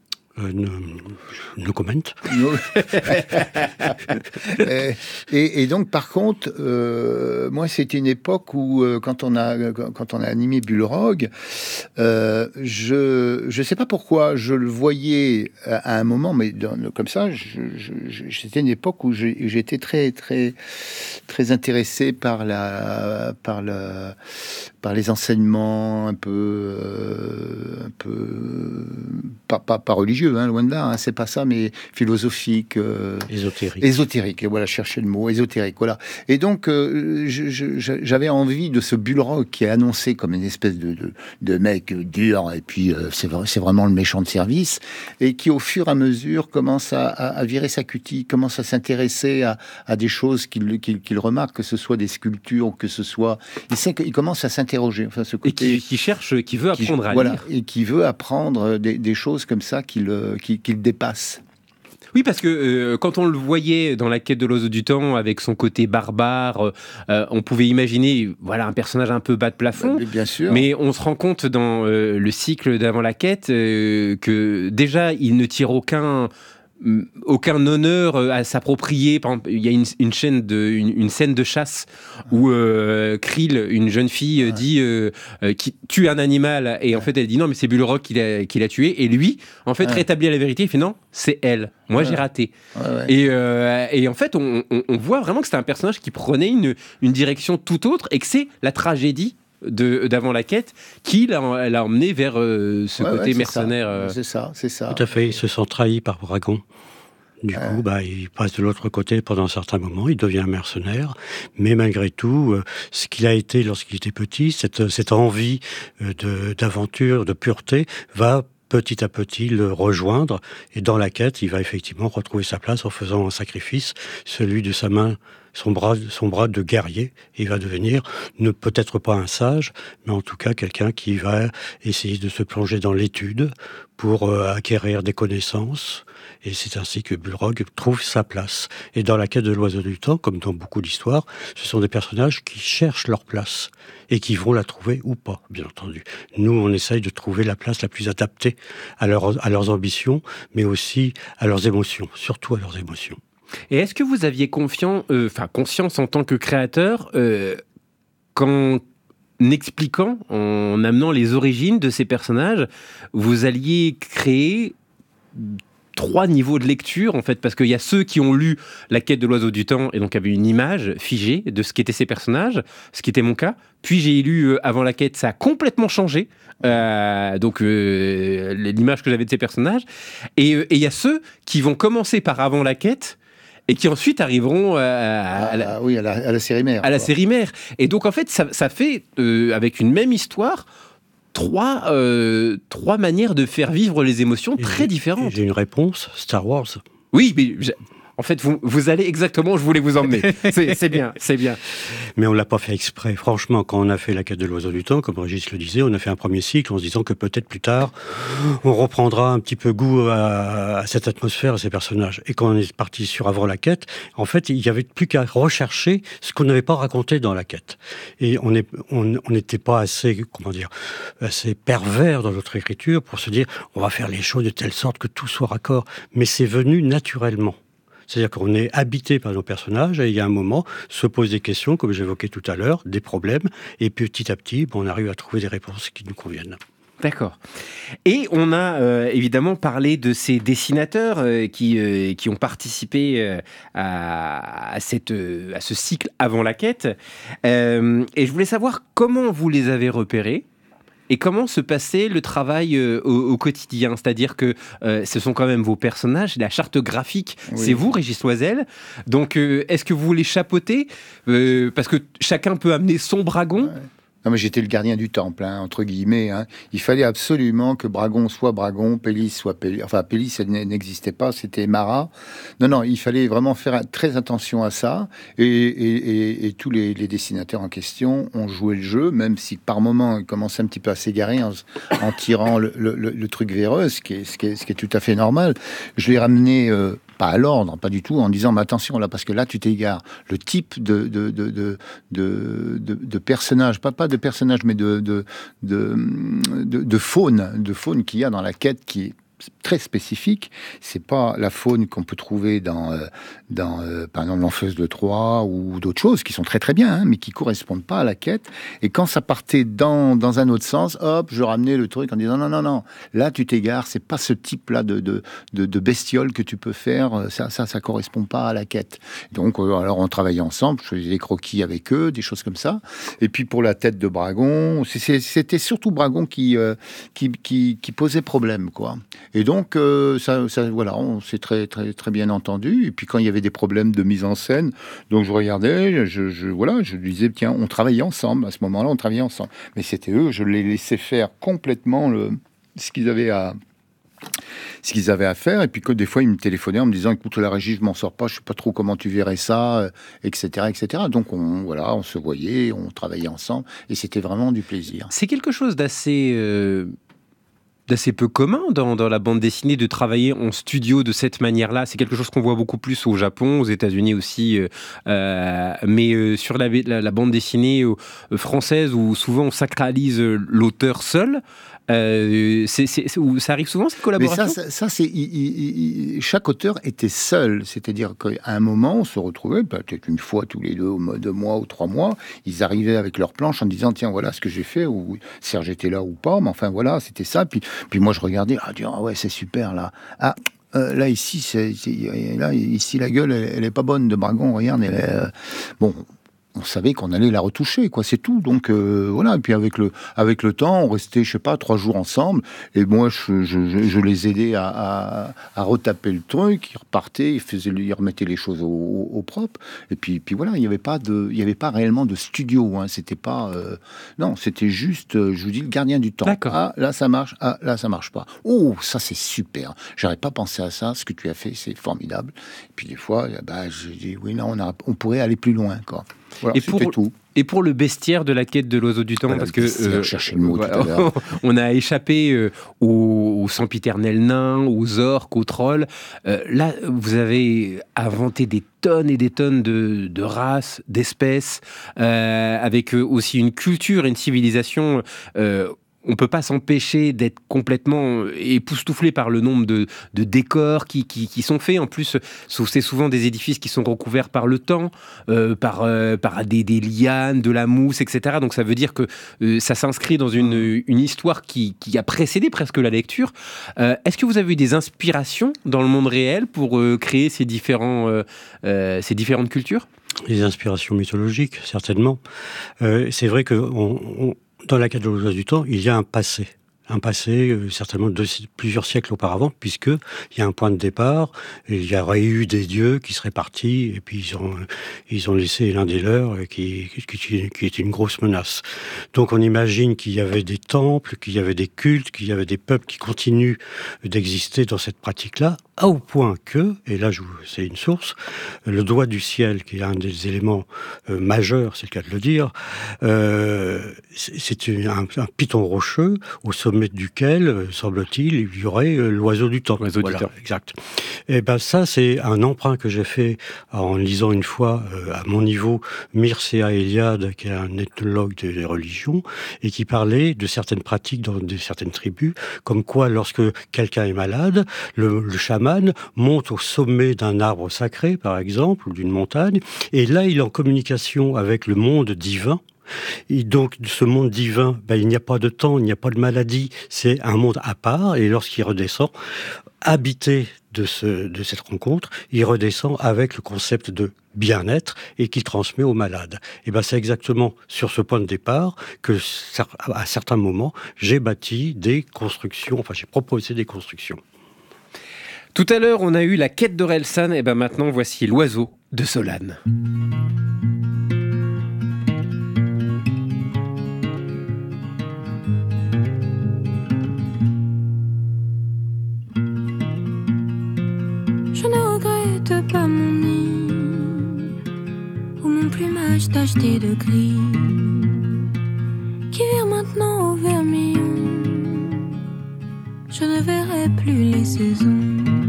No comment. Et donc, par contre, moi, c'était une époque où, quand on a animé Bulrog, je sais pas pourquoi, je le voyais à un moment, mais comme ça, c'était une époque où j'étais très, très, très intéressé par les enseignements un peu pas religieux, hein, loin de là, hein, c'est pas ça, mais philosophique, ésotérique. Et voilà, chercher le mot ésotérique. Voilà. Et donc, j'avais envie de ce Bulrog qui est annoncé comme une espèce de mec dur, et puis c'est vraiment le méchant de service, et qui au fur et à mesure commence à virer sa cutie, commence à s'intéresser à des choses qu'il remarque, que ce soit des sculptures, que ce soit, il commence à s'interroger. Enfin, ce côté, et qui veut apprendre à lire. Et qui veut apprendre des choses comme ça qu'il dépasse. Oui, parce que quand on le voyait dans la quête de l'oiseau du temps, avec son côté barbare, on pouvait imaginer un personnage un peu bas de plafond. Bien sûr. Mais on se rend compte dans le cycle d'avant la quête que déjà, il ne tire aucun honneur à s'approprier. Par exemple, il y a une scène de chasse où Krill, une jeune fille, dit qui tue un animal, et en fait elle dit non mais c'est Bulrog qui l'a tué, et lui en fait rétablit la vérité, il fait non c'est elle, moi j'ai raté. Et en fait on voit vraiment que c'est un personnage qui prenait une direction tout autre, et que c'est la tragédie d'avant la quête qui l'a emmené vers ce côté mercenaire. C'est ça. Tout à fait, il se sent trahi par Bragon. Du coup, il passe de l'autre côté pendant un certain moment, il devient mercenaire, mais malgré tout, ce qu'il a été lorsqu'il était petit, cette envie d'aventure, de pureté, va petit à petit le rejoindre, et dans la quête, il va effectivement retrouver sa place en faisant un sacrifice, celui de sa main son bras de guerrier. Et il va devenir, peut-être pas un sage, mais en tout cas quelqu'un qui va essayer de se plonger dans l'étude pour acquérir des connaissances. Et c'est ainsi que Balrog trouve sa place. Et dans la quête de l'oiseau du temps, comme dans beaucoup d'histoires, ce sont des personnages qui cherchent leur place et qui vont la trouver ou pas, bien entendu. Nous, on essaye de trouver la place la plus adaptée à leurs ambitions, mais aussi à leurs émotions, surtout à leurs émotions. Et est-ce que vous aviez conscience en tant que créateur, qu'en expliquant, en amenant les origines de ces personnages, vous alliez créer 3 niveaux de lecture, en fait, parce qu'il y a ceux qui ont lu La quête de l'oiseau du temps et donc avaient une image figée de ce qu'étaient ces personnages, ce qui était mon cas. Puis j'ai lu Avant la quête, ça a complètement changé, donc l'image que j'avais de ces personnages. Et il y a ceux qui vont commencer par Avant la quête et qui ensuite arriveront à la série mère. À la série mère. Et donc en fait, ça fait, avec une même histoire, trois manières de faire vivre les émotions très différentes. J'ai une réponse, Star Wars. Oui, mais en fait, vous allez exactement où je voulais vous emmener. C'est bien. Mais on ne l'a pas fait exprès. Franchement, quand on a fait La quête de l'oiseau du temps, comme Régis le disait, on a fait un premier cycle en se disant que peut-être plus tard, on reprendra un petit peu goût à cette atmosphère, à ces personnages. Et quand on est parti sur Avant la quête, en fait, il n'y avait plus qu'à rechercher ce qu'on n'avait pas raconté dans la quête. Et on n'était pas assez pervers dans notre écriture pour se dire on va faire les choses de telle sorte que tout soit raccord. Mais c'est venu naturellement. C'est-à-dire qu'on est habité par nos personnages et il y a un moment, se posent des questions, comme j'évoquais tout à l'heure, des problèmes, et petit à petit, on arrive à trouver des réponses qui nous conviennent. D'accord. Et on a évidemment parlé de ces dessinateurs qui ont participé à ce cycle Avant la quête. Et je voulais savoir comment vous les avez repérés. Et comment se passait le travail au quotidien ? C'est-à-dire que ce sont quand même vos personnages, la charte graphique, oui. C'est vous, Régis Loisel. Donc, est-ce que vous les chapeautez ? Parce que chacun peut amener son dragon. Ouais. Non, mais j'étais le gardien du temple, entre guillemets. Il fallait absolument que Bragon soit Bragon, Pélis soit Pélis. Enfin, Pélis, ça n'existait pas, c'était Mara. Non, il fallait vraiment faire très attention à ça. Et tous les dessinateurs en question ont joué le jeu, même si par moments, ils commençaient un petit peu à s'égarer en tirant le truc véreux, ce qui est tout à fait normal. Je l'ai ramené... pas à l'ordre, pas du tout, en disant mais attention là, parce que là tu t'égares. Le type de personnage, pas de personnage, mais de faune qu'il y a dans la quête qui est très spécifique. C'est pas la faune qu'on peut trouver dans par exemple l'Enfeuse de Troie ou d'autres choses qui sont très très bien, mais qui correspondent pas à la quête. Et quand ça partait dans un autre sens, hop, je ramenais le truc en disant non, là tu t'égares, c'est pas ce type-là de bestiole que tu peux faire, ça correspond pas à la quête. Donc alors on travaillait ensemble, je faisais des croquis avec eux, des choses comme ça. Et puis pour la tête de Bragon, c'était surtout Bragon qui posait problème, quoi. Et donc, voilà, on s'est très, très, très bien entendu. Et puis, quand il y avait des problèmes de mise en scène, donc je regardais, je disais, tiens, on travaillait ensemble. À ce moment-là, on travaillait ensemble. Mais c'était eux, je les laissais faire complètement ce qu'ils avaient à faire. Et puis, que des fois, ils me téléphonaient en me disant, écoute, la régie, je m'en sors pas, je sais pas trop comment tu verrais ça, etc., etc. Donc, on se voyait, on travaillait ensemble. Et c'était vraiment du plaisir. C'est quelque chose d'assez peu commun dans la bande dessinée de travailler en studio de cette manière-là. C'est quelque chose qu'on voit beaucoup plus au Japon, aux États-Unis aussi, mais sur la bande dessinée française où souvent on sacralise l'auteur seul. Ça arrive souvent cette collaboration ? Mais ça c'est chaque auteur était seul, c'est-à-dire qu'à un moment on se retrouvait peut-être une fois tous les 2 mois ou 3 mois, ils arrivaient avec leur planche en disant tiens voilà ce que j'ai fait, ou Serge était là ou pas, mais enfin voilà c'était ça. Puis moi je regardais ouais c'est super là. Là ici ici la gueule elle est pas bonne de Bragon, regarde bon. on savait qu'on allait la retoucher, quoi, c'est tout. Donc voilà, et puis avec le temps, on restait, je sais pas, 3 jours ensemble, et moi je les aidais à retaper le truc, ils repartaient, ils remettaient les choses au propre, et puis voilà, il n'y avait pas réellement de studio, hein, c'était pas... non, c'était juste, je vous dis, le gardien du temps. D'accord. Ah, là ça marche, ah, là ça marche pas. Oh, ça c'est super, j'aurais pas pensé à ça, ce que tu as fait, c'est formidable. Et puis des fois, je dis, oui, là on pourrait aller plus loin, quoi. Voilà, c'était tout. Et pour le bestiaire de la quête de l'oiseau du temps, voilà, parce que chercher le mot tout à l'heure. On a échappé aux sempiternels nains, aux orques, aux trolls. Là, vous avez inventé des tonnes et des tonnes de races, d'espèces, avec aussi une culture et une civilisation. On ne peut pas s'empêcher d'être complètement époustouflé par le nombre de décors qui sont faits. En plus, c'est souvent des édifices qui sont recouverts par le temps, par des lianes, de la mousse, etc. Donc ça veut dire que ça s'inscrit dans une histoire qui a précédé presque la lecture. Est-ce que vous avez eu des inspirations dans le monde réel pour créer ces différentes cultures ? Des inspirations mythologiques, certainement. C'est vrai que dans la quête de l'oiseau du temps, il y a un passé certainement plusieurs siècles auparavant, puisqu'il y a un point de départ, et il y aurait eu des dieux qui seraient partis, et puis ils ont laissé l'un des leurs, qui est une grosse menace. Donc on imagine qu'il y avait des temples, qu'il y avait des cultes, qu'il y avait des peuples qui continuent d'exister dans cette pratique-là, au point que, et là c'est une source, le doigt du ciel, qui est un des éléments majeurs, c'est le cas de le dire, c'est un piton rocheux au sommet duquel, semble-t-il, il y aurait l'oiseau du temps. L'oiseau du temps. Exact. Et ça, c'est un emprunt que j'ai fait en lisant une fois, à mon niveau, Mircea Eliade, qui est un ethnologue des religions, et qui parlait de certaines pratiques dans certaines tribus, comme quoi, lorsque quelqu'un est malade, le chaman monte au sommet d'un arbre sacré, par exemple, ou d'une montagne, et là, il est en communication avec le monde divin. Et donc, ce monde divin, il n'y a pas de temps, il n'y a pas de maladie, c'est un monde à part, et lorsqu'il redescend, habité de cette rencontre, il redescend avec le concept de bien-être et qu'il transmet aux malades. Et c'est exactement sur ce point de départ que, à certains moments, j'ai bâti des constructions, j'ai proposé des constructions. Tout à l'heure, on a eu la quête d'Orelsan, et maintenant, voici l'oiseau de Solane. Je ne regrette pas mon nid ou mon plumage tacheté de gris qui vire maintenant au vermillon. Je ne verrai plus les saisons.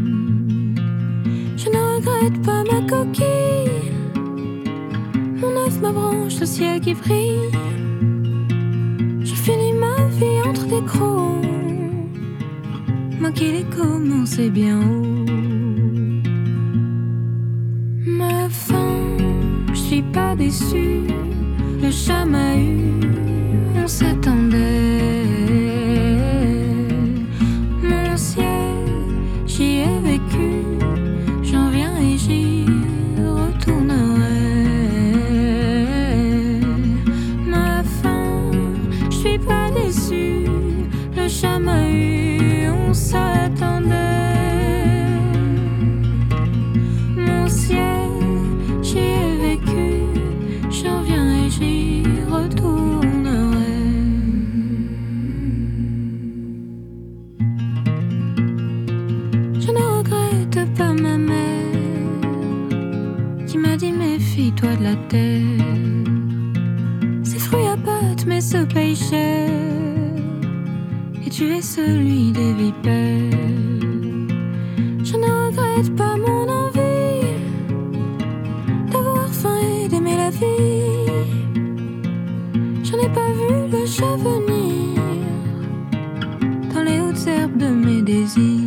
Je ne regrette pas ma coquille, mon œuf, ma branche, le ciel qui brille. Je finis ma vie entre des crocs, moi qui l'ai commencé bien haut. Ma fin, je suis pas déçue, le chat m'a eu, on s'attendait. Mon ciel, j'y ai vécu, j'en viens et j'y retournerai. Ma fin, je suis pas déçue, le chat m'a eu, on s'attendait. Mon ciel, j'y ai vécu, j'en viens et j'y retournerai. Je ne regrette pas ma mère qui m'a dit méfie-toi de la terre. Ces fruits à pâte mais se payent cher, et tu es celui des vipères. Je ne regrette pas mon envie d'avoir faim et d'aimer la vie. Je n'ai pas vu le chat venir dans les hautes herbes de mes désirs.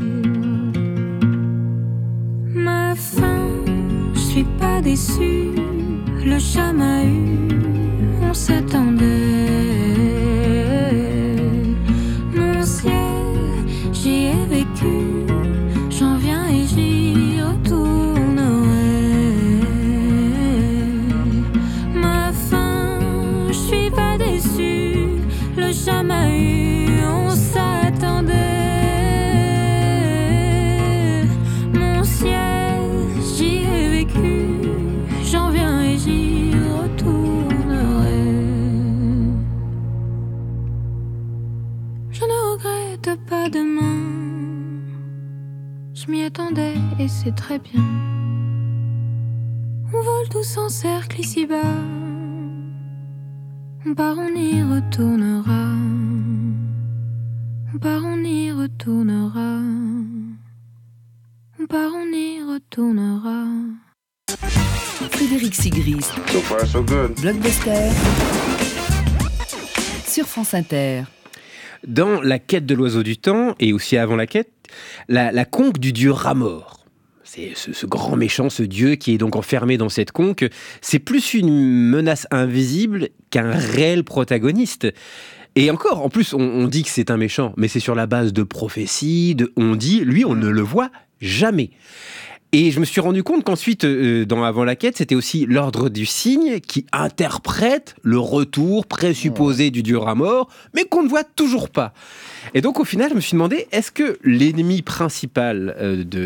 Ma fin, je suis pas déçue, le chat m'a eu, on s'attendait. Mon ciel, j'y ai vécu, j'en viens et j'y retournerai. Je m'y attendais et c'est très bien. On vole tous en cercle ici-bas. On part, on y retournera. On part, on y retournera. On part, on y retournera. Frédéric Sigrist. So far, so good. Blockbuster. Sur France Inter. Dans La quête de l'oiseau du temps, et aussi avant la quête, la conque du dieu Ramor. C'est ce grand méchant, ce dieu qui est donc enfermé dans cette conque. C'est plus une menace invisible qu'un réel protagoniste. Et encore, en plus, on dit que c'est un méchant, mais c'est sur la base de prophéties, on dit, lui, on ne le voit jamais. Et je me suis rendu compte qu'ensuite, dans Avant la quête, c'était aussi l'ordre du cygne qui interprète le retour présupposé du dieu Ramor, mais qu'on ne voit toujours pas. Et donc au final, je me suis demandé, est-ce que l'ennemi principal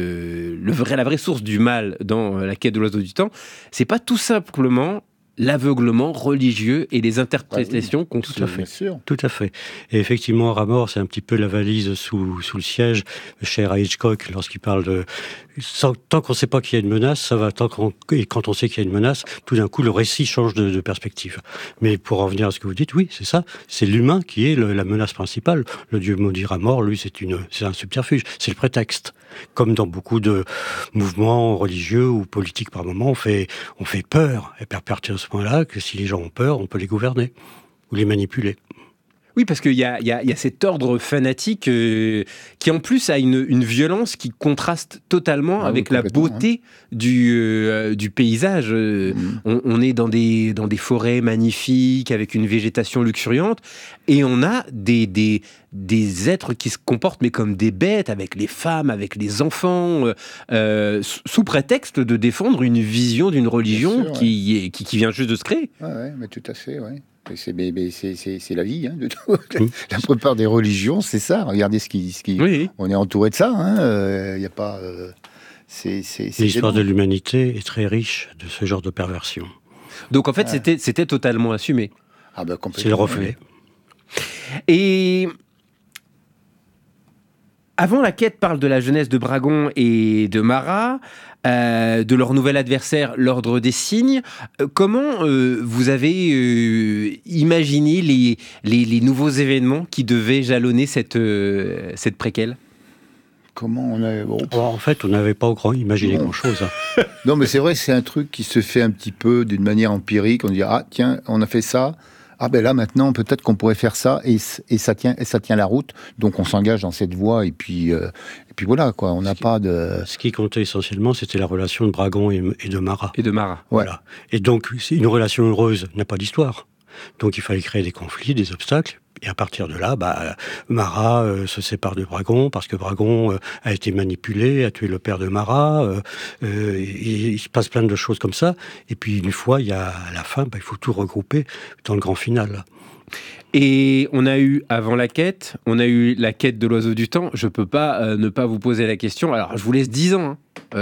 la vraie source du mal dans La quête de l'oiseau du temps, c'est pas tout simplement l'aveuglement religieux et les interprétations qu'on se fait. Tout à fait. Et effectivement, Ramor, c'est un petit peu la valise sous le siège, cher à Hitchcock, lorsqu'il parle de... Tant qu'on ne sait pas qu'il y a une menace, ça va. Et quand on sait qu'il y a une menace, tout d'un coup, le récit change de perspective. Mais pour en revenir à ce que vous dites, oui, c'est ça. C'est l'humain qui est la menace principale. Le dieu maudit Ramor, lui, c'est un subterfuge. C'est le prétexte. Comme dans beaucoup de mouvements religieux ou politiques par moment, on fait peur. Et à partir de ce point-là, que si les gens ont peur, on peut les gouverner ou les manipuler. Oui, parce qu'il y a cet ordre fanatique qui en plus a une violence qui contraste totalement avec la beauté du paysage. On est dans des forêts magnifiques, avec une végétation luxuriante, et on a des êtres qui se comportent mais comme des bêtes, avec les femmes, avec les enfants, sous prétexte de défendre une vision d'une religion sûr, qui vient juste de se créer. Oui, mais tout à fait, oui. C'est la vie, de tout. La plupart des religions, c'est ça. Regardez ce qui oui. On est entouré de ça. Il y a pas. L'histoire de l'humanité est très riche de ce genre de perversion. Donc en fait, c'était totalement assumé. Ah ben complètement. C'est le reflet. Et Avant la quête parle de la jeunesse de Bragon et de Mara, de leur nouvel adversaire, l'Ordre des Cygnes. Comment vous avez imaginé les nouveaux événements qui devaient jalonner cette préquelle ? Comment on a... En fait, on n'avait pas imaginé grand-chose. Non, mais c'est vrai, c'est un truc qui se fait un petit peu d'une manière empirique. On dit, ah tiens, on a fait ça. Ah ben là, maintenant, peut-être qu'on pourrait faire ça, et ça tient la route. Donc on s'engage dans cette voie, et puis voilà, quoi. On n'a pas de... Ce qui comptait essentiellement, c'était la relation de Bragon et de Mara. Et de Mara. Voilà. Ouais. Et donc, une relation heureuse n'a pas d'histoire. Donc il fallait créer des conflits, des obstacles. Et à partir de là, Mara se sépare de Bragon parce que Bragon a été manipulé, a tué le père de Mara. Il se passe plein de choses comme ça. Et puis une fois, à la fin, il faut tout regrouper dans le grand final. Et on a eu, avant la quête, on a eu la quête de l'oiseau du temps. Je peux pas ne pas vous poser la question. Alors, je vous laisse 10 ans.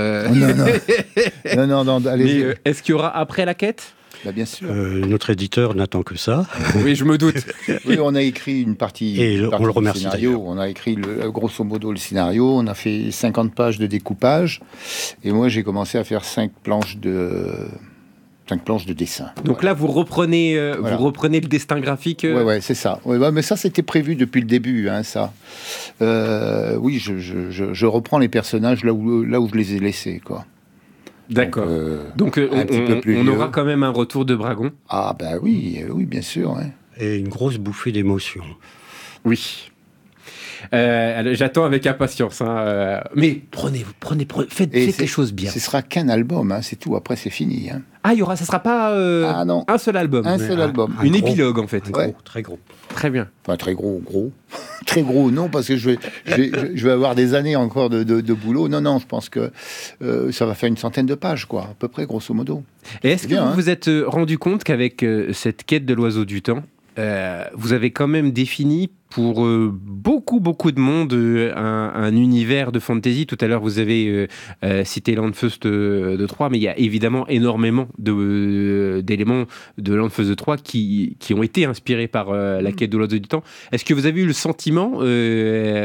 Non, allez-y. Mais est-ce qu'il y aura après la quête ? Bien sûr. Notre éditeur n'attend que ça. Oui, je me doute. Oui, on a écrit une partie, on le remercie du scénario. On a écrit grosso modo le scénario. On a fait 50 pages de découpage. Et moi, j'ai commencé à faire 5 planches de dessin. Donc là, vous reprenez le destin graphique. Ouais, c'est ça. Ouais, mais ça, c'était prévu depuis le début, ça. Oui, je reprends les personnages là où je les ai laissés, quoi. D'accord. Donc on aura quand même un retour de Bragon. Ah oui, bien sûr. Ouais. Et une grosse bouffée d'émotion. Oui. J'attends avec impatience. Mais faites les choses bien. Ce sera qu'un album, c'est tout. Après, c'est fini. Ah, ça sera pas un seul album. Un seul album. Une épilogue, en fait. Très gros. Très bien. Enfin, très gros. Très gros, non, parce que je vais avoir des années encore de boulot. Non, je pense que ça va faire une centaine de pages, quoi, à peu près, grosso modo. Et est-ce que vous vous êtes rendu compte qu'avec cette quête de l'oiseau du temps, vous avez quand même défini pour beaucoup de monde un univers de fantasy. Tout à l'heure, vous avez cité Landfeust de Troyes, mais il y a évidemment énormément d'éléments de Landfeust de Troyes qui ont été inspirés par la quête de l'oiseau du temps. Est-ce que vous avez eu le sentiment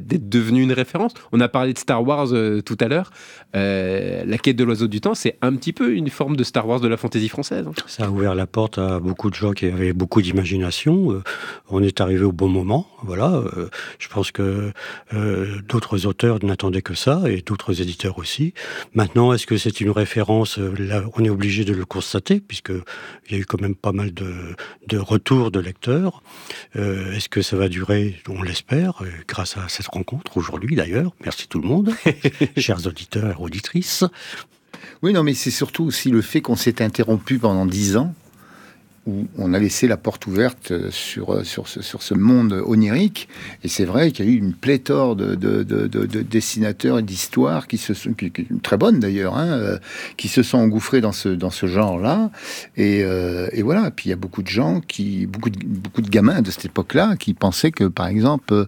d'être devenu une référence. On a parlé de Star Wars tout à l'heure. La quête de l'oiseau du temps, c'est un petit peu une forme de Star Wars de la fantaisie française. Ça a ouvert la porte à beaucoup de gens qui avaient beaucoup d'imagination. On est arrivé au bon moment. Voilà. Je pense que d'autres auteurs n'attendaient que ça, et d'autres éditeurs aussi. Maintenant, est-ce que c'est une référence ? Là, on est obligé de le constater, puisqu'il y a eu quand même pas mal de retours de lecteurs. Est-ce que ça va durer ? On l'espère, grâce à cette rencontre aujourd'hui d'ailleurs. Merci tout le monde, chers auditeurs et auditrices. Oui, non, mais c'est surtout aussi le fait qu'on s'est interrompu pendant 10 ans, où on a laissé la porte ouverte sur ce monde onirique. Et c'est vrai qu'il y a eu une pléthore de dessinateurs et d'histoires qui très bonnes d'ailleurs, qui se sont engouffrés dans ce genre-là. Et voilà. Puis il y a beaucoup de gens, beaucoup de gamins de cette époque-là, qui pensaient que, par exemple,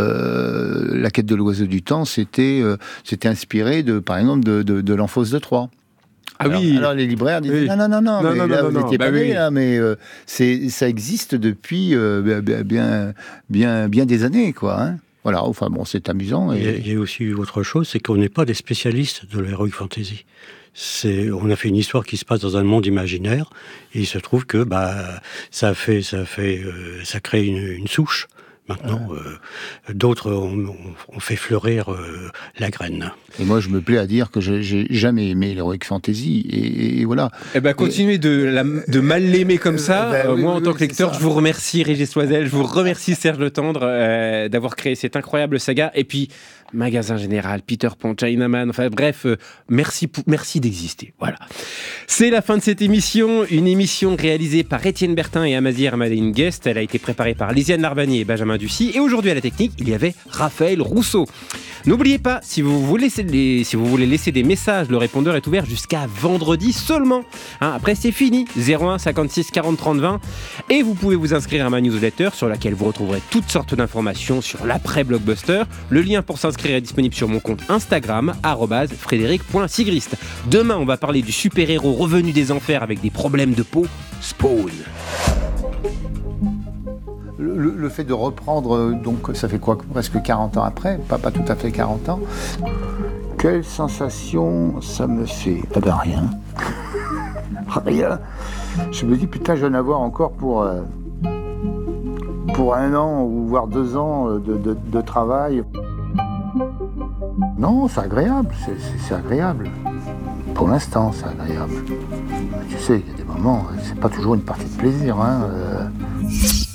la quête de l'oiseau du temps, c'était inspiré par exemple, de l'Enfose de Troie. Alors les libraires disaient non, mais là vous n'étiez pas nés, là, mais ça existe depuis bien des années, quoi. Hein. Voilà, enfin bon, c'est amusant. Il y a aussi autre chose, c'est qu'on n'est pas des spécialistes de l'heroic fantasy. On a fait une histoire qui se passe dans un monde imaginaire, et il se trouve que ça crée une souche. Maintenant, d'autres ont fait fleurir la graine. Et moi, je me plais à dire que j'ai jamais aimé l'heroic fantasy. Et voilà. Eh ben, continuez de mal l'aimer comme ça. Moi, en tant que lecteur, je vous remercie Régis Loisel, je vous remercie Serge Letendre d'avoir créé cette incroyable saga. Et puis, Magasin Général, Peter Pan, Chinaman, enfin bref, merci d'exister. Voilà. C'est la fin de cette émission, une émission réalisée par Étienne Bertin et Amazir Amadeine Guest. Elle a été préparée par Lisiane Narbani et Benjamin Ducy. Et aujourd'hui à la technique, il y avait Raphaël Rousseau. N'oubliez pas, si vous voulez laisser des messages, le répondeur est ouvert jusqu'à vendredi seulement. Après, c'est fini. 01 56 40 30 20. Et vous pouvez vous inscrire à ma newsletter sur laquelle vous retrouverez toutes sortes d'informations sur l'après-blockbuster. Le lien pour s'inscrire est disponible sur mon compte Instagram, @frédéric.sigrist. Demain, on va parler du super-héros revenu des enfers avec des problèmes de peau, Spawn. Le fait de reprendre, donc ça fait quoi, presque 40 ans après, pas tout à fait 40 ans, quelle sensation ça me fait ? Eh ben rien. Rien. Je me dis, putain, je vais en avoir encore pour 1 an ou voire 2 ans de travail. Non, c'est agréable, c'est agréable. Pour l'instant, c'est agréable. Tu sais, il y a des moments, c'est pas toujours une partie de plaisir, hein.